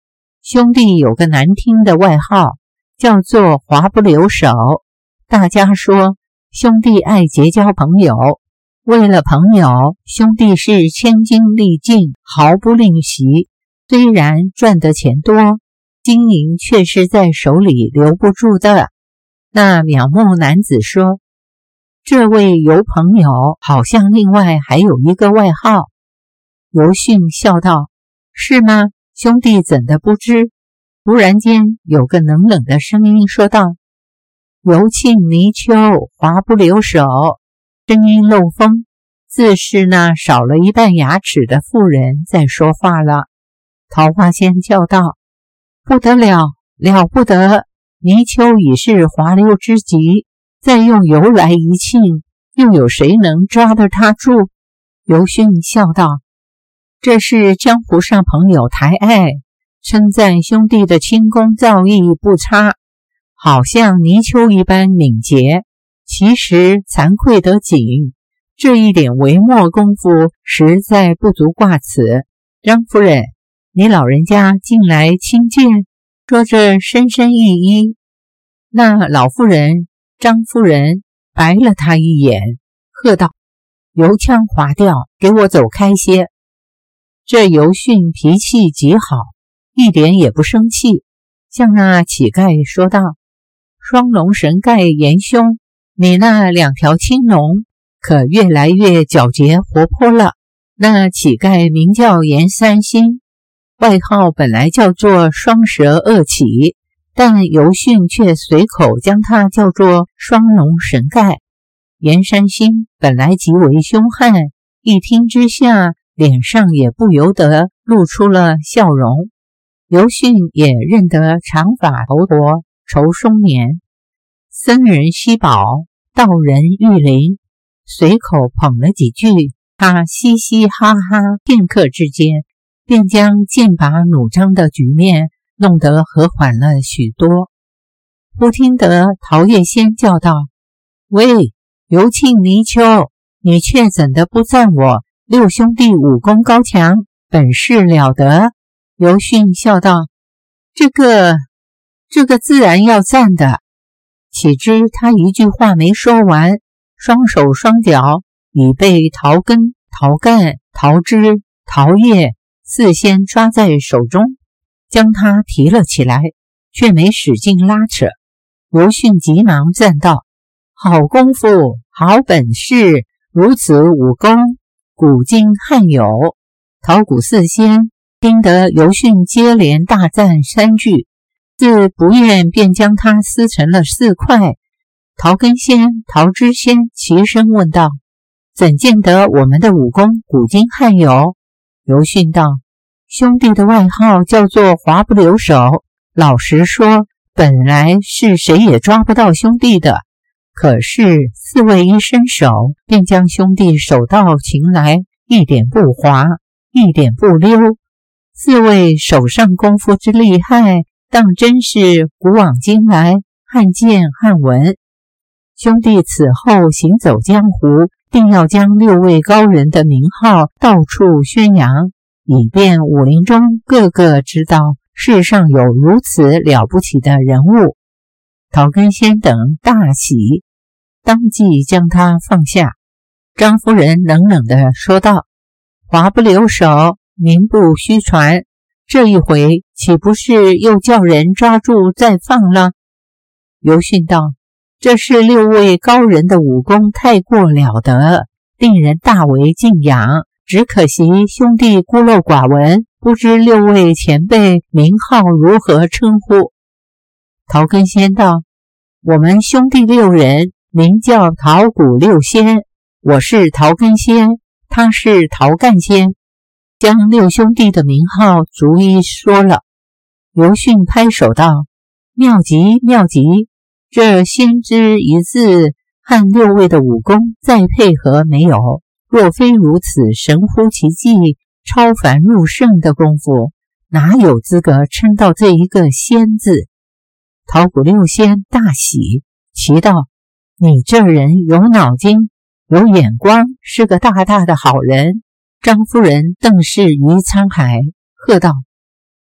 兄弟有个难听的外号，叫做滑不留手。大家说兄弟爱结交朋友，为了朋友，兄弟是千金历尽，毫不吝惜。虽然赚的钱多，金银却是在手里留不住的。那苗木男子说，这位尤朋友好像另外还有一个外号。尤逊笑道，是吗？兄弟怎的不知？突然间有个冷冷的声音说道，尤庆泥鳅，滑不留手。声音漏风，自是那少了一半牙齿的妇人在说话了。桃花仙叫道，不得了，了不得！泥鳅已是滑溜之极，再用油来一浸，又有谁能抓得他住？尤逊笑道，这是江湖上朋友抬爱，称赞兄弟的轻功造诣不差，好像泥鳅一般敏捷，其实惭愧得紧，这一点微末功夫实在不足挂齿。张夫人，你老人家近来亲见。说着深深一揖，那老妇人张夫人白了他一眼，喝道，油腔滑调，给我走开些。这尤逊脾气极好，一点也不生气，向那乞丐说道，双龙神丐严兄，你那两条青龙可越来越皎洁活泼了。那乞丐名叫严三星，外号本来叫做双蛇恶乞，但尤逊却随口将他叫做双龙神丐。严三星本来极为凶悍，一听之下，脸上也不由得露出了笑容。尤逊也认得长发头陀仇松年，僧人稀宝，道人玉林，随口捧了几句，他嘻嘻哈哈，片刻之间便将剑拔弩张的局面弄得和缓了许多。忽听得陶月仙叫道，喂，尤庆泥鳅，你却怎的不赞我六兄弟武功高强，本事了得？尤逊笑道，这个自然要赞的。岂知他一句话没说完，双手双脚已被陶根、陶干、陶枝、陶叶四仙抓在手中，将他提了起来，却没使劲拉扯。尤逊急忙赞道，好功夫，好本事，如此武功，古今罕有。陶谷四仙听得尤逊接连大赞三句，自不愿便将他撕成了4块。陶根仙、陶枝仙齐声问道，怎见得我们的武功古今罕有？尤逊道，兄弟的外号叫做滑不留手，老实说，本来是谁也抓不到兄弟的，可是4位一伸手，便将兄弟手到擒来，一点不滑，一点不溜。4位手上功夫之厉害，当真是古往今来罕见罕闻。兄弟此后行走江湖，定要将6位高人的名号到处宣扬，以便武林中个个知道世上有如此了不起的人物。陶根仙等大喜，当即将他放下。张夫人冷冷地说道，滑不留手，名不虚传，这一回岂不是又叫人抓住再放了？尤逊道，这是6位高人的武功太过了得，令人大为敬仰，只可惜兄弟孤陋寡闻，不知6位前辈名号如何称呼。陶根仙道，我们兄弟6人名叫陶谷六仙，我是陶根仙，他是陶干仙，将6兄弟的名号逐一说了。尤逊拍手道，妙极妙极，这先知一字和6位的武功再配合没有，若非如此神乎其技、超凡入圣的功夫，哪有资格称到这一个仙字？陶谷六仙大喜，奇道，你这人有脑筋，有眼光，是个大大的好人。张夫人瞪视于沧海，喝道，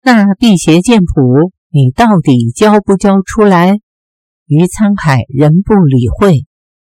那辟邪剑谱你到底交不交出来？于沧海仍不理会。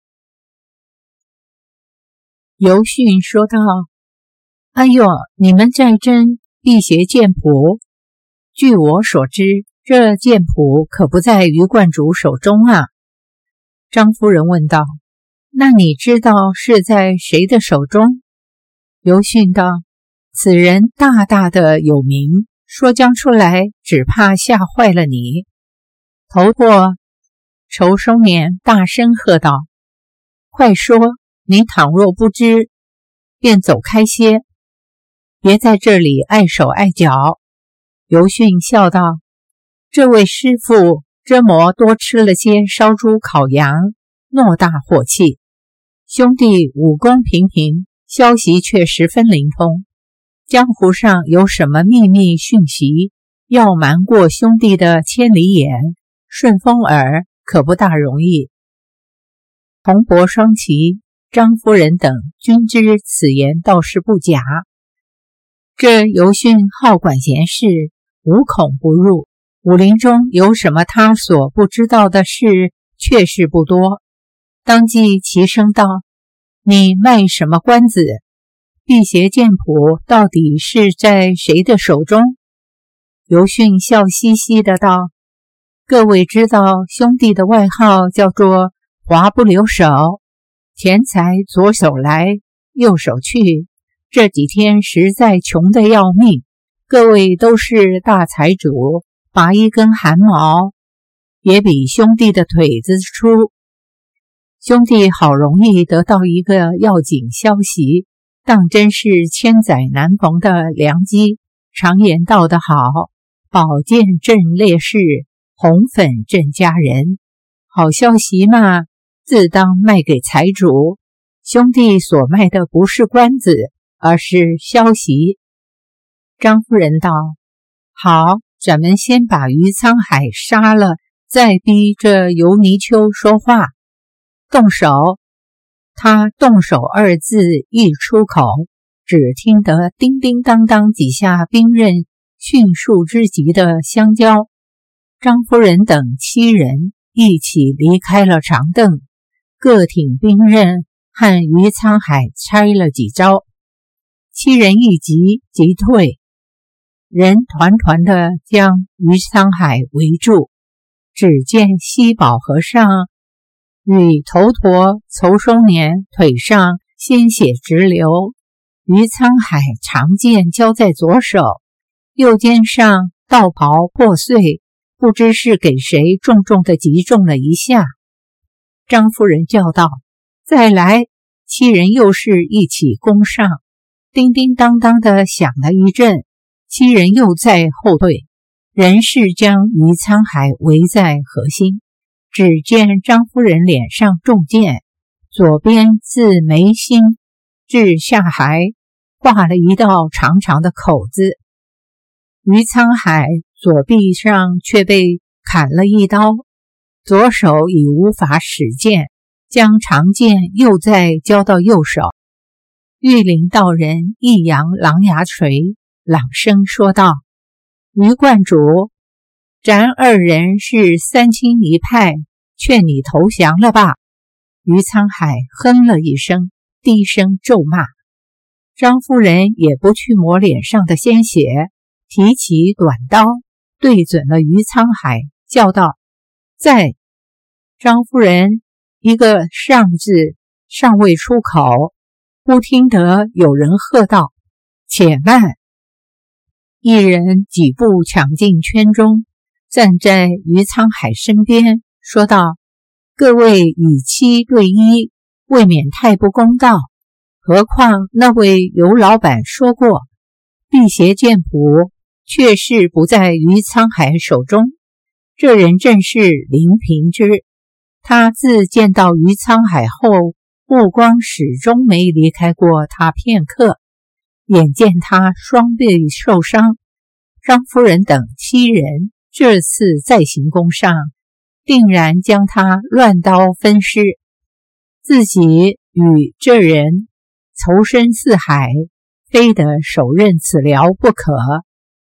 尤训说道：哎呦，你们在争辟邪剑谱？据我所知，这剑谱可不在于观主手中啊。张夫人问道：那你知道是在谁的手中？尤训道：此人大大的有名，说将出来只怕吓坏了你。头陀仇收年大声喝道：快说，你倘若不知，便走开些，别在这里碍手碍脚。尤训笑道：这位师傅这么多吃了些烧猪烤羊，偌大火气，兄弟武功平平，消息却十分灵通，江湖上有什么秘密讯息，要瞒过兄弟的千里眼、顺风耳，可不大容易。铜帛双旗、张夫人等均知此言倒是不假。这尤训好管闲事，无孔不入，武林中有什么他所不知道的事，确是不多。当即齐声道：你卖什么关子？辟邪剑谱到底是在谁的手中？尤训笑嘻嘻的道：各位知道兄弟的外号叫做华不留手，钱财左手来右手去，这几天实在穷得要命，各位都是大财主，拔一根汗毛也比兄弟的腿子粗。兄弟好容易得到一个要紧消息，当真是千载难逢的良机。常言道得好，宝剑镇烈士，红粉镇佳人。好消息嘛，自当卖给财主。兄弟所卖的不是关子，而是消息。张夫人道：好，咱们先把于沧海杀了，再逼这尤泥鳅说话。动手。他动手二字一出口，只听得叮叮当当几下兵刃迅速之极的相交。张夫人等7人一起离开了长凳，各挺兵刃和于沧海拆了几招。7人一急即退，人团团的将于沧海围住。只见西宝和尚与头陀仇收年腿上鲜血直流，于沧海长剑交在左手，右肩上道袍破碎，不知是给谁重重的击中了一下。张夫人叫道：再来！7人又是一起攻上，叮叮当当的响了一阵，7人又再后退，仍是将于沧海围在核心。只见张夫人脸上中箭，左边自眉心至下颌画了一道长长的口子。于沧海左臂上却被砍了一刀，左手已无法使剑，将长剑又再交到右手。玉林道人一扬狼牙锤，朗声说道：于观主，咱2人是3清一派，劝你投降了吧。于沧海哼了一声，低声咒骂。张夫人也不去抹脸上的鲜血，提起短刀对准了于沧海，叫道：在！张夫人一个上字尚未出口，忽听得有人喝道：且慢！一人几步抢进圈中，站在于沧海身边，说道：各位以7对1，未免太不公道。何况那位尤老板说过，辟邪剑谱确是不在于沧海手中。这人正是林平之，他自见到于沧海后，目光始终没离开过他片刻。眼见他双臂受伤，张夫人等7人这次再行攻上，定然将他乱刀分尸，自己与这人仇深似海，非得手刃此辽不可，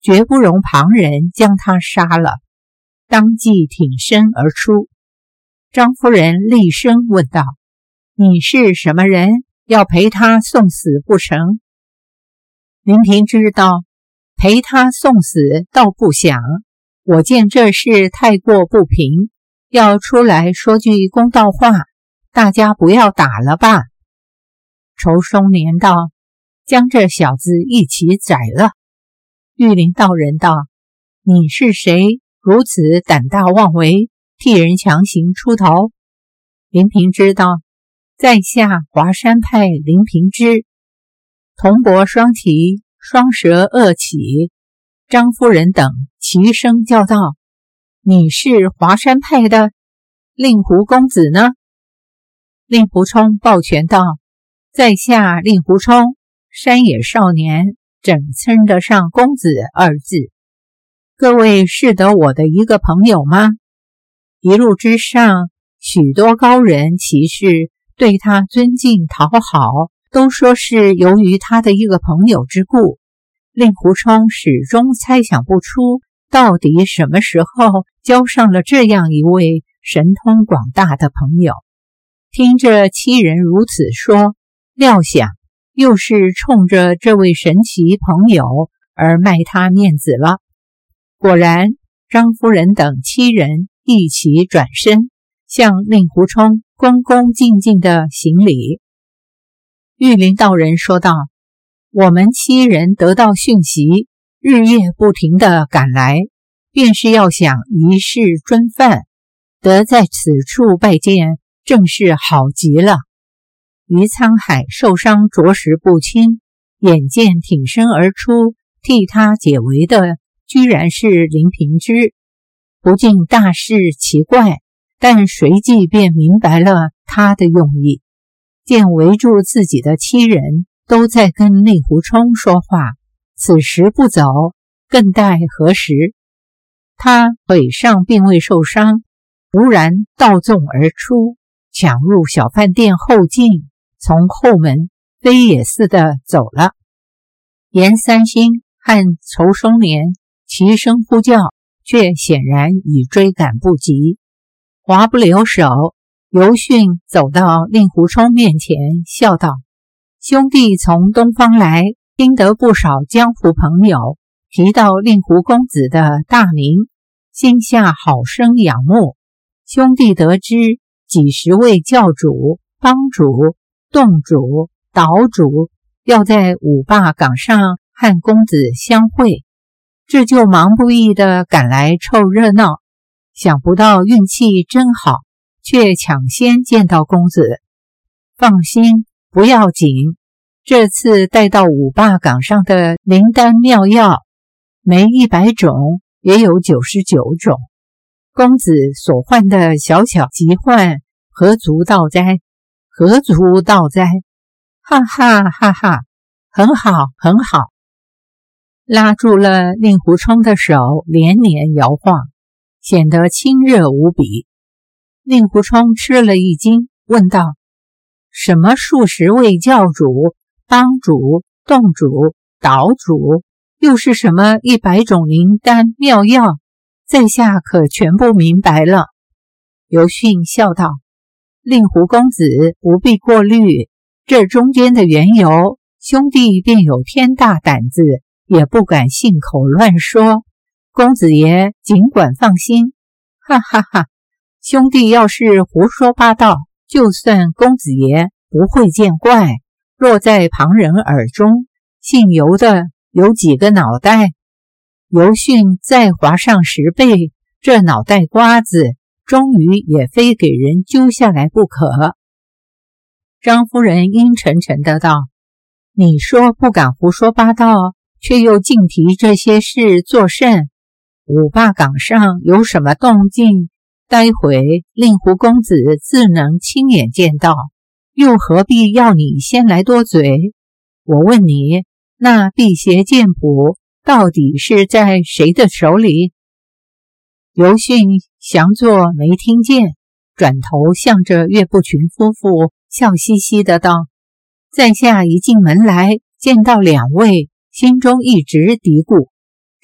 绝不容旁人将他杀了，当即挺身而出。张夫人厉声问道：你是什么人？要陪他送死不成？林平之道：陪他送死倒不想，我见这事太过不平，要出来说句公道话，大家不要打了吧。仇松年道：将这小子一起宰了。玉林道人道：你是谁？如此胆大妄为，替人强行出头。林平之道：在下华山派林平之。铜帛双蹄，双舌恶起。张夫人等齐声叫道：你是华山派的？令狐公子呢？令狐冲抱拳道：在下令狐冲，山野少年，怎称得上公子二字？各位是得我的一个朋友吗？一路之上，许多高人奇士对他尊敬讨好，都说是由于他的一个朋友之故。令狐冲始终猜想不出，到底什么时候交上了这样一位神通广大的朋友。听着七人如此说，料想又是冲着这位神奇朋友而卖他面子了。果然，张夫人等七人一起转身，向令狐冲恭恭敬敬地行礼。玉林道人说道：我们七人得到讯息，日夜不停地赶来，便是要想一试尊饭，得在此处拜见，正是好极了。于沧海受伤着实不轻，眼见挺身而出替他解围的居然是林平之，不禁大是奇怪，但随即便明白了他的用意。见围住自己的七人都在跟令狐冲说话，此时不走，更待何时？他腿上并未受伤，忽然倒纵而出，抢入小饭店后进，从后门飞也似的走了。严三星和仇松年齐声呼叫，却显然已追赶不及。华不留手，尤逊走到令狐冲面前，笑道：兄弟从东方来，听得不少江湖朋友提到令狐公子的大名，心下好生仰慕。兄弟得知几十位教主、帮主、洞主、岛主要在五霸岗上和公子相会，这就忙不易地赶来凑热闹。想不到运气真好，却抢先见到公子。放心，不要紧，这次带到五霸岗上的灵丹妙药，没100种也有99种。公子所患的小小疾患，何足道哉？何足道哉？哈哈哈哈，很好，很好。拉住了令狐冲的手，连连摇晃，显得亲热无比。令狐冲吃了一惊，问道：什么数十位教主、帮主、洞主、岛主，又是什么100种灵丹妙药？在下可全部明白了。尤逊笑道：令狐公子不必过虑，这中间的缘由，兄弟便有天大胆子，也不敢信口乱说。公子爷尽管放心。哈哈哈，兄弟要是胡说八道，就算公子爷不会见怪，落在旁人耳中，姓尤的有几个脑袋？尤逊再划上10倍，这脑袋瓜子终于也非给人揪下来不可。张夫人阴沉沉的道：你说不敢胡说八道，却又净提这些事作甚？五霸岗上有什么动静？待会令狐公子自能亲眼见到，又何必要你先来多嘴？我问你，那辟邪剑谱到底是在谁的手里？尤逊详作没听见，转头向着岳不群夫妇笑嘻嘻的道：在下一进门来，见到2位，心中一直嘀咕，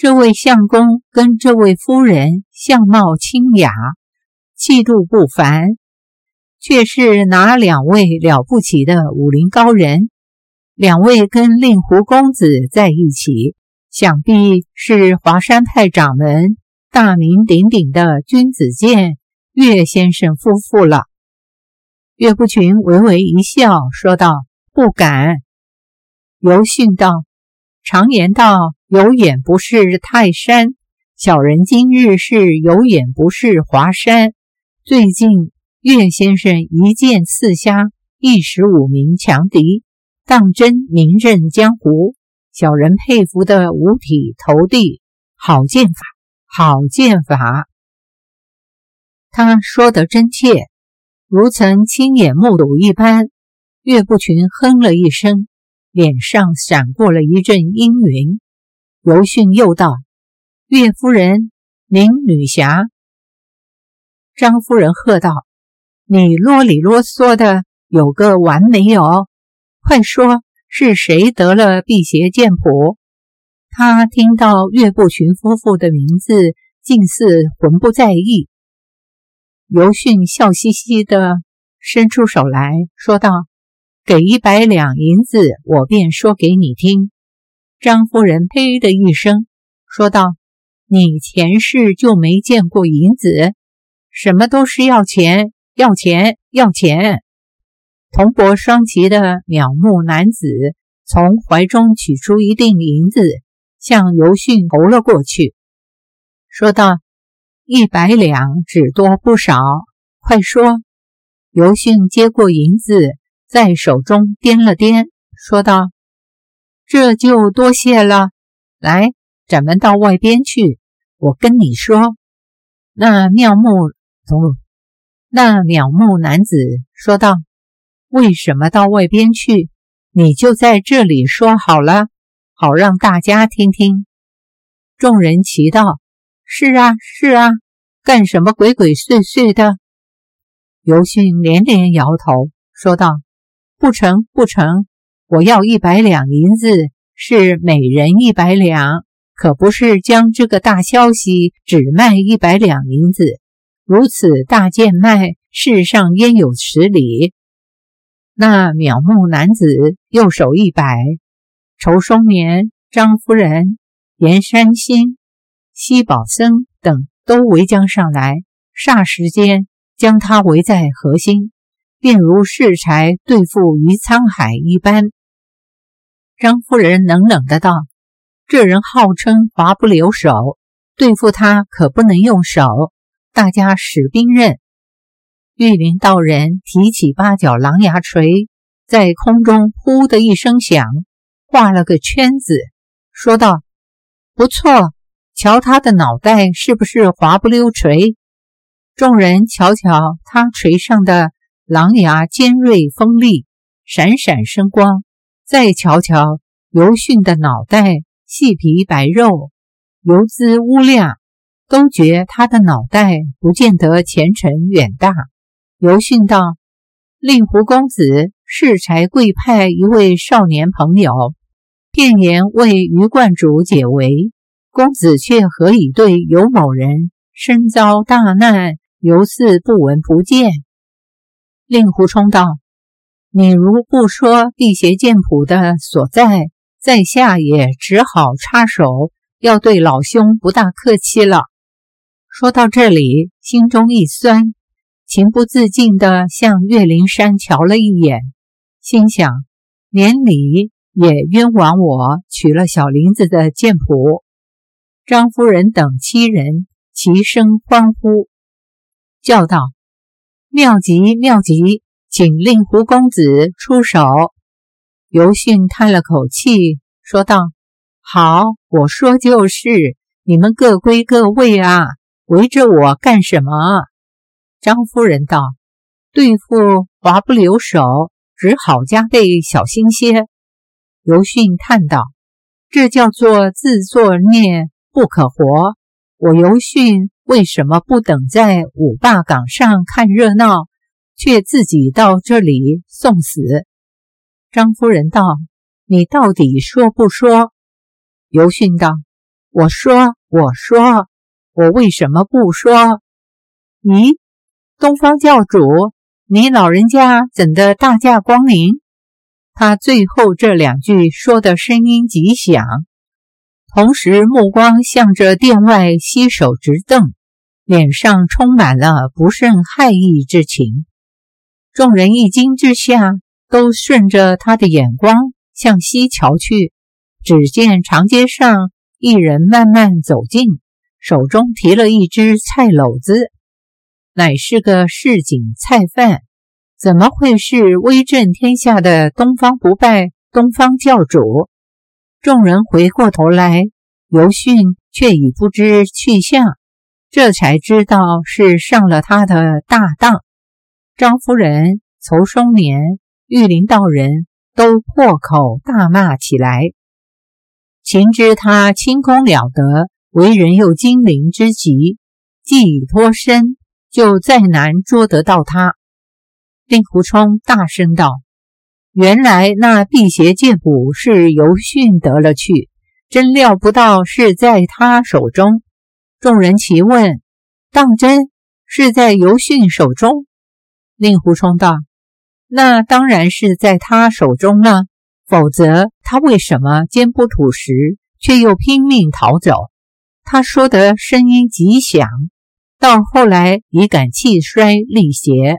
这位相公跟这位夫人相貌清雅，气度不凡，却是哪两位了不起的武林高人？两位跟令狐公子在一起，想必是华山派掌门大名鼎鼎的君子剑岳先生夫妇了。岳不群微微一笑，说道：“不敢。”尤训道：“常言道，有眼不识泰山，小人今日是有眼不识华山。最近岳先生一剑刺瞎115名强敌，当真名震江湖，小人佩服的五体投地，好剑法，好剑法。”他说得真切，如曾亲眼目睹一般。岳不群哼了一声，脸上闪过了一阵阴云。尤训又道：“岳夫人，您女侠。”张夫人喝道：“你啰里啰嗦的有个完没有？快说是谁得了辟邪剑谱？”他听到岳不群夫妇的名字，竟似浑不在意。尤训笑嘻嘻地伸出手来说道：“给100两银子，我便说给你听。”张夫人呸的一声说道：“你前世就没见过银子，什么都是要钱，要钱，要钱。”铜帛双旗的秒目男子从怀中取出一锭银子，向尤训投了过去，说道：“100两只多不少，快说。”尤训接过银子，在手中掂了掂，说道：“这就多谢了。来，咱们到外边去，我跟你说。”那秒目男子说道：“为什么到外边去？你就在这里说好了，好让大家听听。”众人齐道：“是啊，是啊，干什么鬼鬼祟祟的？”尤训连连摇头，说道：“不成，不成，我要100两银子，是每人100两，可不是将这个大消息只卖100两银子。如此大贱卖，世上焉有此理？”那秒目男子右手一摆，仇松年、张夫人、严山新、西宝僧等都围将上来，霎时间将他围在核心，便如市柴对付于沧海一般。张夫人冷冷的道：“这人号称华不留手，对付他可不能用手，大家使兵刃。”玉林道人提起8角狼牙锤，在空中呼的一声响，画了个圈子，说道：“不错，瞧他的脑袋是不是滑不溜锤？”众人瞧瞧他锤上的狼牙尖锐锋利，闪闪生光，再瞧瞧尤训的脑袋细皮白肉，油滋乌亮，都觉他的脑袋不见得前程远大。尤训道：“令狐公子是柴贵派一位少年朋友，片言为于观主解围，公子却何以对尤某人身遭大难，犹似不闻不见？”令狐冲道：“你如不说辟邪剑谱的所在，在下也只好插手，要对老兄不大客气了。”说到这里，心中一酸，情不自禁地向岳灵珊瞧了一眼，心想：连你也冤枉我取了小林子的剑谱。张夫人等7人齐声欢呼，叫道：“妙极，妙极，请令狐公子出手。”尤训叹了口气，说道：“好，我说就是，你们各归各位啊，围着我干什么？”张夫人道：“对付华不留手，只好加倍小心些。”尤训叹道：“这叫做自作孽不可活。我尤训为什么不等在五霸岗上看热闹，却自己到这里送死？”张夫人道：“你到底说不说？”尤训道：“ 我说，我为什么不说？咦，东方教主，你老人家怎的大驾光临？他最后这2句说的声音极响，同时目光向着殿外携手直瞪，脸上充满了不胜骇意之情。众人一惊之下，都顺着他的眼光向西瞧去，只见长街上一人慢慢走近，手中提了一只菜篓子，乃是个市井菜贩。怎么会是威震天下的东方不败东方教主？众人回过头来，尤逊却已不知去向，这才知道是上了他的大当。张夫人、仇松年、玉林道人都破口大骂起来。秦知他轻功了得，为人又精灵之极，既已脱身，就再难捉得到他。令狐冲大声道：原来那辟邪剑谱是尤逊得了去，真料不到是在他手中。众人齐问：当真是在尤逊手中？令狐冲道：那当然是在他手中了，否则他为什么坚不吐实，却又拼命逃走？他说的声音极响，到后来已感气衰力竭。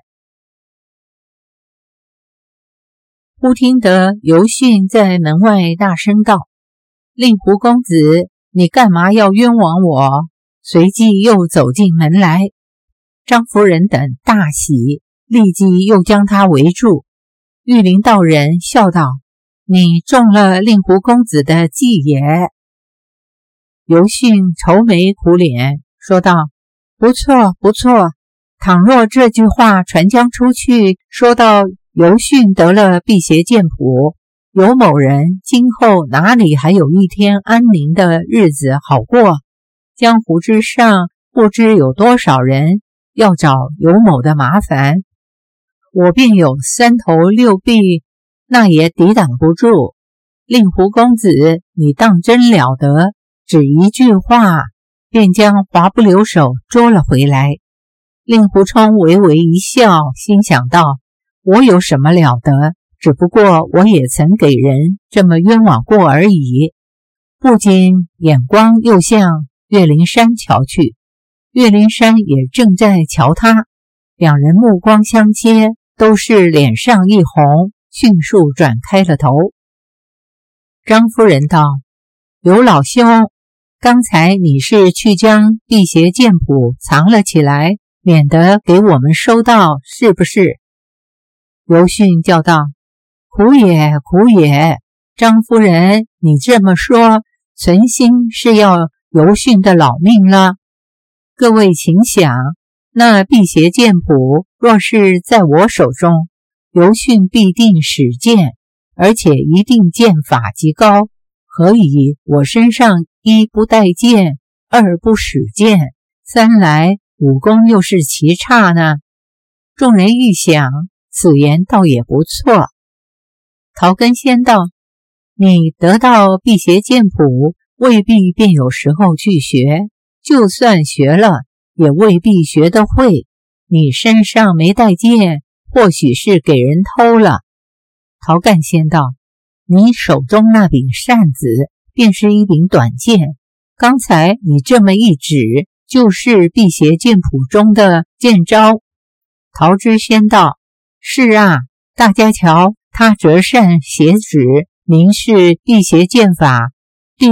忽听得尤逊在门外大声道：令狐公子，你干嘛要冤枉我？随即又走进门来。张夫人等大喜，立即又将他围住。玉林道人笑道：你中了令狐公子的计也。尤逊愁眉苦脸说道：不错不错，倘若这句话传将出去，说到尤逊得了辟邪剑谱，有某人今后哪里还有一天安宁的日子好过？江湖之上不知有多少人要找尤某的麻烦，我便有3头6臂，那也抵挡不住。令狐公子，你当真了得，只一句话便将华不留手捉了回来。令狐冲微微一笑，心想道：我有什么了得？只不过我也曾给人这么冤枉过而已。不禁眼光又向岳灵珊瞧去，岳灵珊也正在瞧他，两人目光相接，都是脸上一红，迅速转开了头。张夫人道：尤老兄，刚才你是去将辟邪剑谱藏了起来，免得给我们收到，是不是？尤逊叫道：苦也苦也，张夫人，你这么说，存心是要尤逊的老命了。各位请想，那辟邪剑谱若是在我手中，尤逊必定使剑，而且一定剑法极高，何以我身上一不带剑，二不使剑，三来武功又是奇差呢？众人一想，此言倒也不错。陶根先道：你得到辟邪剑谱，未必便有时候去学，就算学了，也未必学得会。你身上没带剑，或许是给人偷了。陶干先道：你手中那柄扇子，便是一柄短剑，刚才你这么一指，就是辟邪剑谱中的剑招。陶知先道：是啊，大家瞧，他折扇写指，明是辟邪剑法第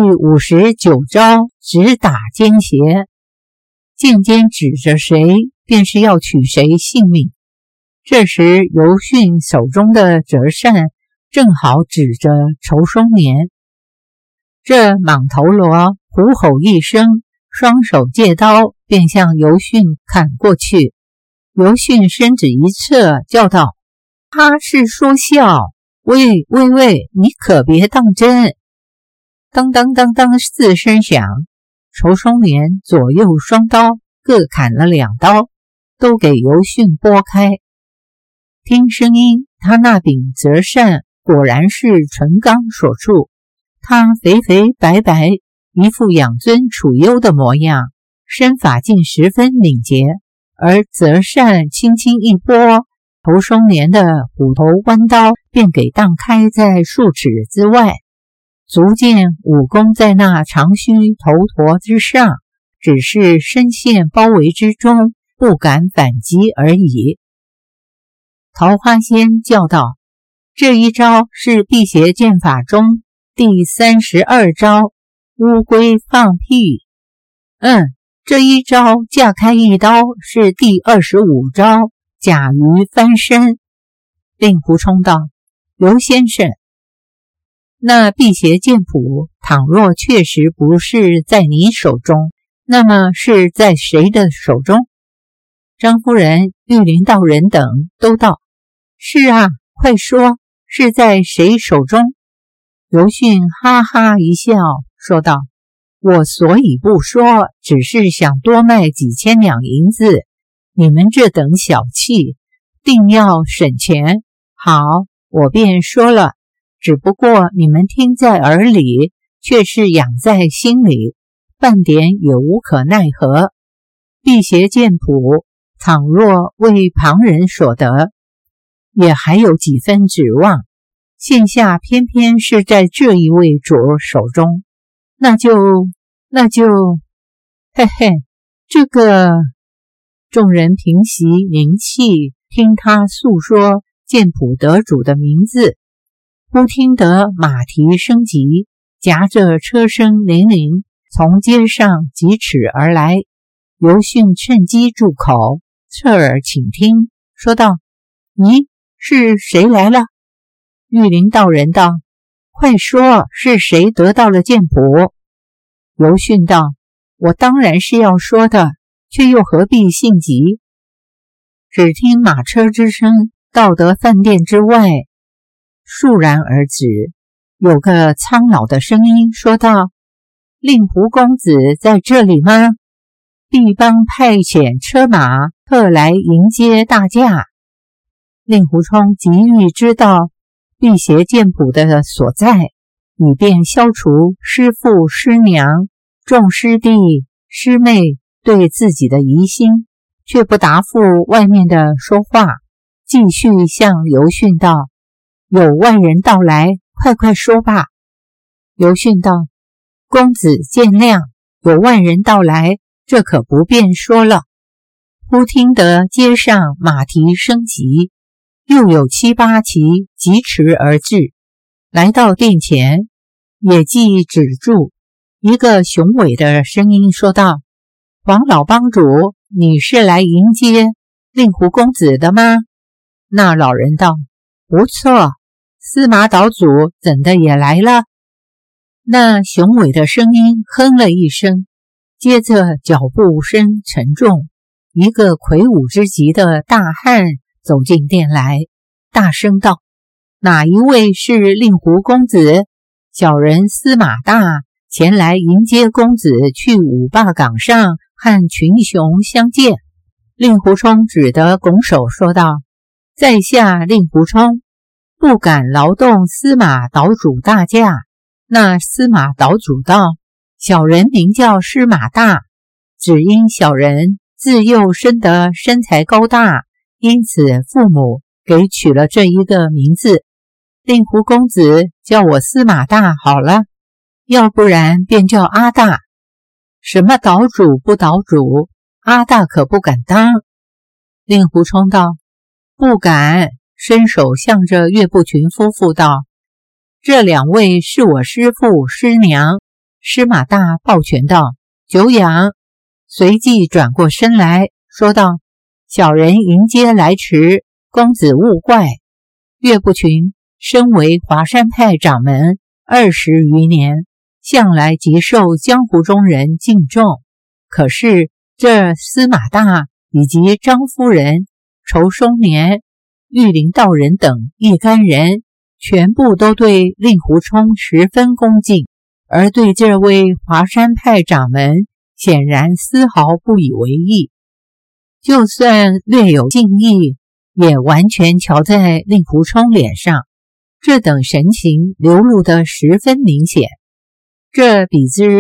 59招，直打奸邪。剑尖指着谁，便是要取谁性命。这时尤逊手中的折扇正好指着仇松年。这莽头罗虎吼一声，双手借刀，便向尤逊砍过去。尤逊身子一侧，叫道：他是说笑，喂，你可别当真。当当当当4声响，仇松年左右双刀各砍了2刀，都给尤逊拨开。听声音，他那柄折扇果然是纯钢所铸，它肥肥白白， 一副养尊处优的模样，身法竟十分敏捷，而择善轻轻一拨，头双年的虎头弯刀便给荡开在数尺之外，足见武功在那长须头陀之上，只是身陷包围之中，不敢反击而已。桃花仙叫道：这一招是辟邪剑法中第32招乌龟放屁。这一招架开一刀是第25招甲鱼翻身。令狐冲道：刘先生，那辟邪剑谱倘若确实不是在你手中，那么是在谁的手中？张夫人、玉林道人等都道：是啊，快说，是在谁手中？刘训哈哈一笑，说道：我所以不说，只是想多卖几千两银子，你们这等小气，定要省钱。好，我便说了，只不过你们听在耳里，却是养在心里，半点也无可奈何。辟邪剑谱倘若为旁人所得，也还有几分指望，现下偏偏是在这一位主手中，那就嘿嘿，这个。众人平息凝气，听他诉说剑谱得主的名字。忽听得马蹄声急，夹着车声铃铃，从街上疾驰而来。刘训趁机住口，侧耳倾听，说道：咦，是谁来了？玉林道人道：快说，是谁得到了剑谱？刘训道：我当然是要说的，却又何必性急？只听马车之声到得饭店之外，倏然而止，有个苍老的声音说道：令狐公子在这里吗？必帮派遣车马特来迎接大驾。令狐冲急欲知道辟邪剑谱的所在，以便消除师父师娘、众师弟师妹对自己的疑心，却不答复外面的说话，继续向刘训道：有外人到来，快说吧。刘训道：公子见谅，有外人到来，这可不便说了。忽听得街上马蹄声急，又有7、8骑疾驰而至，来到殿前，也即止住。一个雄伟的声音说道：黄老帮主，你是来迎接令狐公子的吗？那老人道：不错，司马岛主怎的也来了？那雄伟的声音哼了一声，接着脚步声沉重，一个魁梧之极的大汉走进殿来，大声道：哪一位是令狐公子？小人司马大前来迎接公子去五霸岗上和群雄相见。令狐冲只得拱手说道：在下令狐冲，不敢劳动司马岛主大驾。那司马岛主道：小人名叫司马大，只因小人自幼生得身材高大，因此父母给取了这一个名字。令狐公子叫我司马大好了，要不然便叫阿大。什么岛主不岛主，阿大可不敢当。令狐冲道：不敢，伸手向着岳不群夫妇道：这两位是我师父师娘。司马大抱拳道：久仰。随即转过身来说道：小人迎接来迟，公子勿怪。岳不群身为华山派掌门20余年，向来极受江湖中人敬重，可是这司马大以及张夫人、仇松年、玉林道人等一干人，全部都对令狐冲十分恭敬，而对这位华山派掌门显然丝毫不以为意，就算略有敬意，也完全瞧在令狐冲脸上，这等神情流露得十分明显。这比之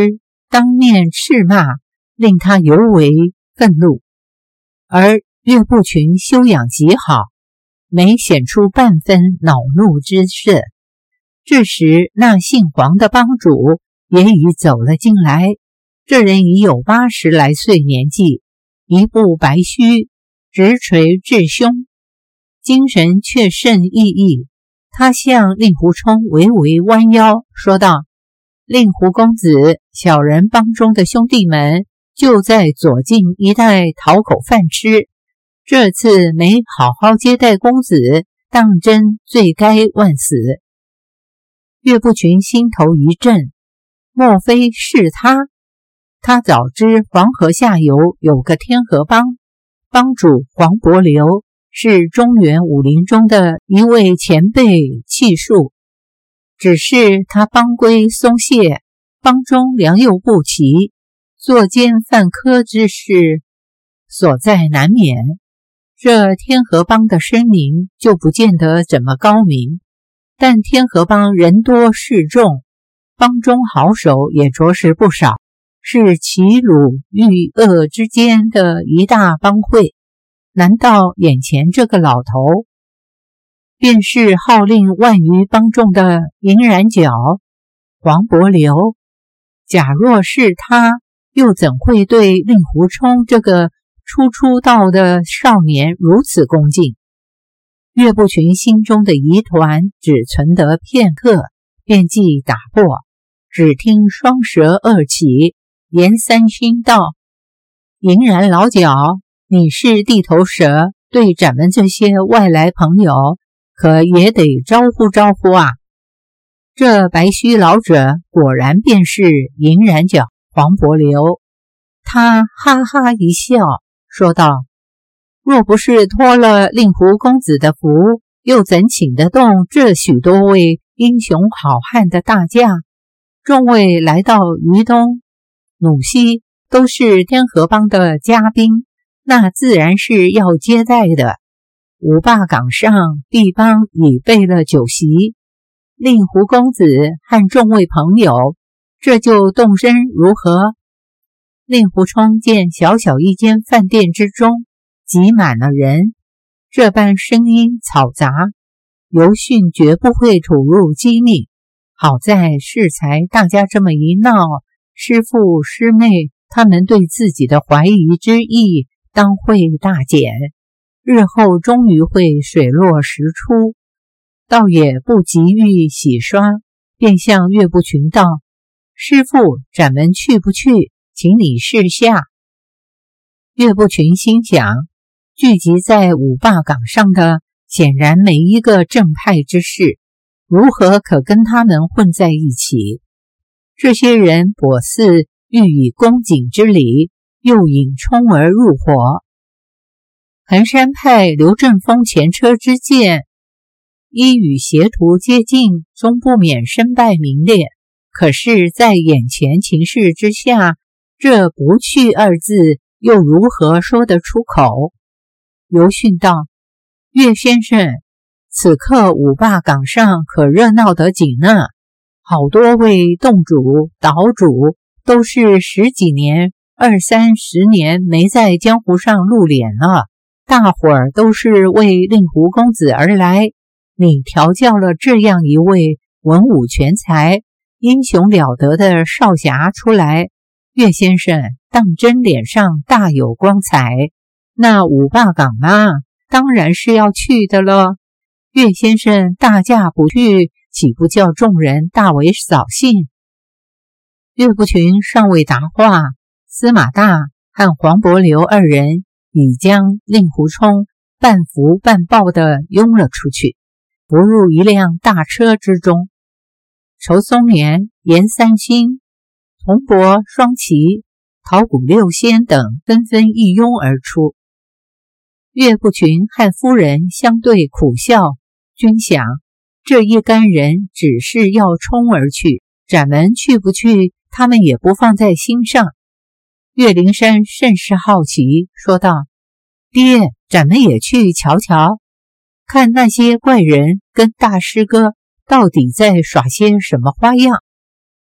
当面斥骂，令他尤为愤怒。而岳不群修养极好，没显出半分恼怒之色。这时那姓黄的帮主也已走了进来，这人已有80来岁年纪，一部白须，直垂至胸，精神却甚奕奕。他向令狐冲微微弯腰，说道：令狐公子，小人帮中的兄弟们就在左近一带讨口饭吃，这次没好好接待公子，当真罪该万死。岳不群心头一震，莫非是他？他早知黄河下游有个天河帮，帮主黄伯流是中原武林中的一位前辈气数，只是他帮规松懈，帮中良莠不齐，作奸犯科之事所在难免。这天河帮的声名就不见得怎么高明，但天河帮人多势众，帮中好手也着实不少，是齐鲁豫鄂之间的一大帮会。难道眼前这个老头便是号令万余帮众的银髯角黄伯流？假若是他，又怎会对令狐冲这个初出道的少年如此恭敬？岳不群心中的疑团只存得片刻，便即打破。只听双舌二起，言三星道：银髯老角，你是地头蛇，对咱们这些外来朋友可也得招呼招呼啊。这白须老者果然便是银髯角黄伯流。他哈哈一笑，说道：若不是托了令狐公子的福，又怎请得动这许多位英雄好汉的大驾？众位来到渝东、鲁西，都是天河帮的嘉宾，那自然是要接待的。五霸岗上，毕帮已备了酒席，令狐公子和众位朋友，这就动身如何？令狐冲见小小一间饭店之中挤满了人，这般声音嘈杂，尤逊绝不会吐入机密。好在适才大家这么一闹，师父师妹他们对自己的怀疑之意当会大减，日后终于会水落石出，倒也不急于洗刷，便向岳不群道：师父，咱们去不去？请你示下。岳不群心想，聚集在五霸岗上的显然没一个正派之士，如何可跟他们混在一起？这些人颇似欲以恭敬之礼，又引冲而入伙。衡山派刘正风前车之鉴，依与邪徒接近，终不免身败名裂。可是在眼前情势之下，这不去二字又如何说得出口？尤逊道：岳先生，此刻五霸岗上可热闹得紧呢，好多位洞主、岛主都是10几年、20-30年没在江湖上露脸了，大伙儿都是为令狐公子而来。你调教了这样一位文武全才、英雄了得的少侠出来，岳先生当真脸上大有光彩，那五霸岗嘛，当然是要去的了。岳先生大驾不去，岂不叫众人大为扫兴？岳不群尚未答话，司马大和黄伯流二人已将令狐冲半扶半抱地拥了出去，扶入一辆大车之中。仇松年、严三星、童伯、双奇、桃谷六仙等纷纷一拥而出。岳不群和夫人相对苦笑，均想这一干人只是要冲而去，咱们去不去，他们也不放在心上。岳灵珊甚是好奇，说道：爹，咱们也去瞧瞧，看那些怪人跟大师哥到底在耍些什么花样。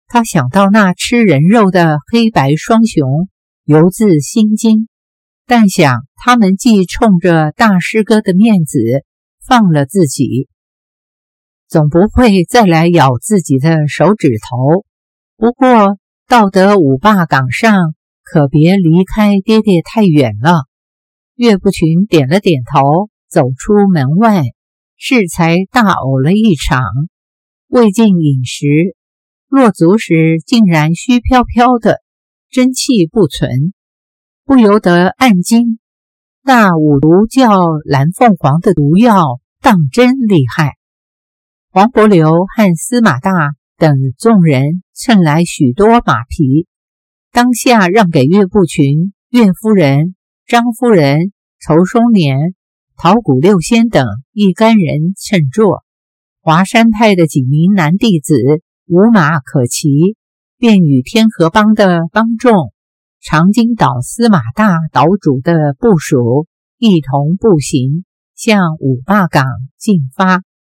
他想到那吃人肉的黑白双雄，犹自心惊。但想他们既冲着大师哥的面子放了自己，总不会再来咬自己的手指头。不过到得五坝岗上，可别离开爹爹太远了。岳不群点了点头，走出门外，适才大呕了一场。未尽饮食，落足时竟然虚飘飘的，真气不存，不由得暗惊，那五毒叫蓝凤凰的毒药当真厉害。黄伯流和司马大等众人蹭来许多马匹，当下让给岳不群、岳夫人、张夫人、仇松年、陶谷六仙等一干人乘坐。华山派的几名男弟子无马可骑，便与天河帮的帮众、长津岛司马大岛主的部属一同步行，向五坝岗进发。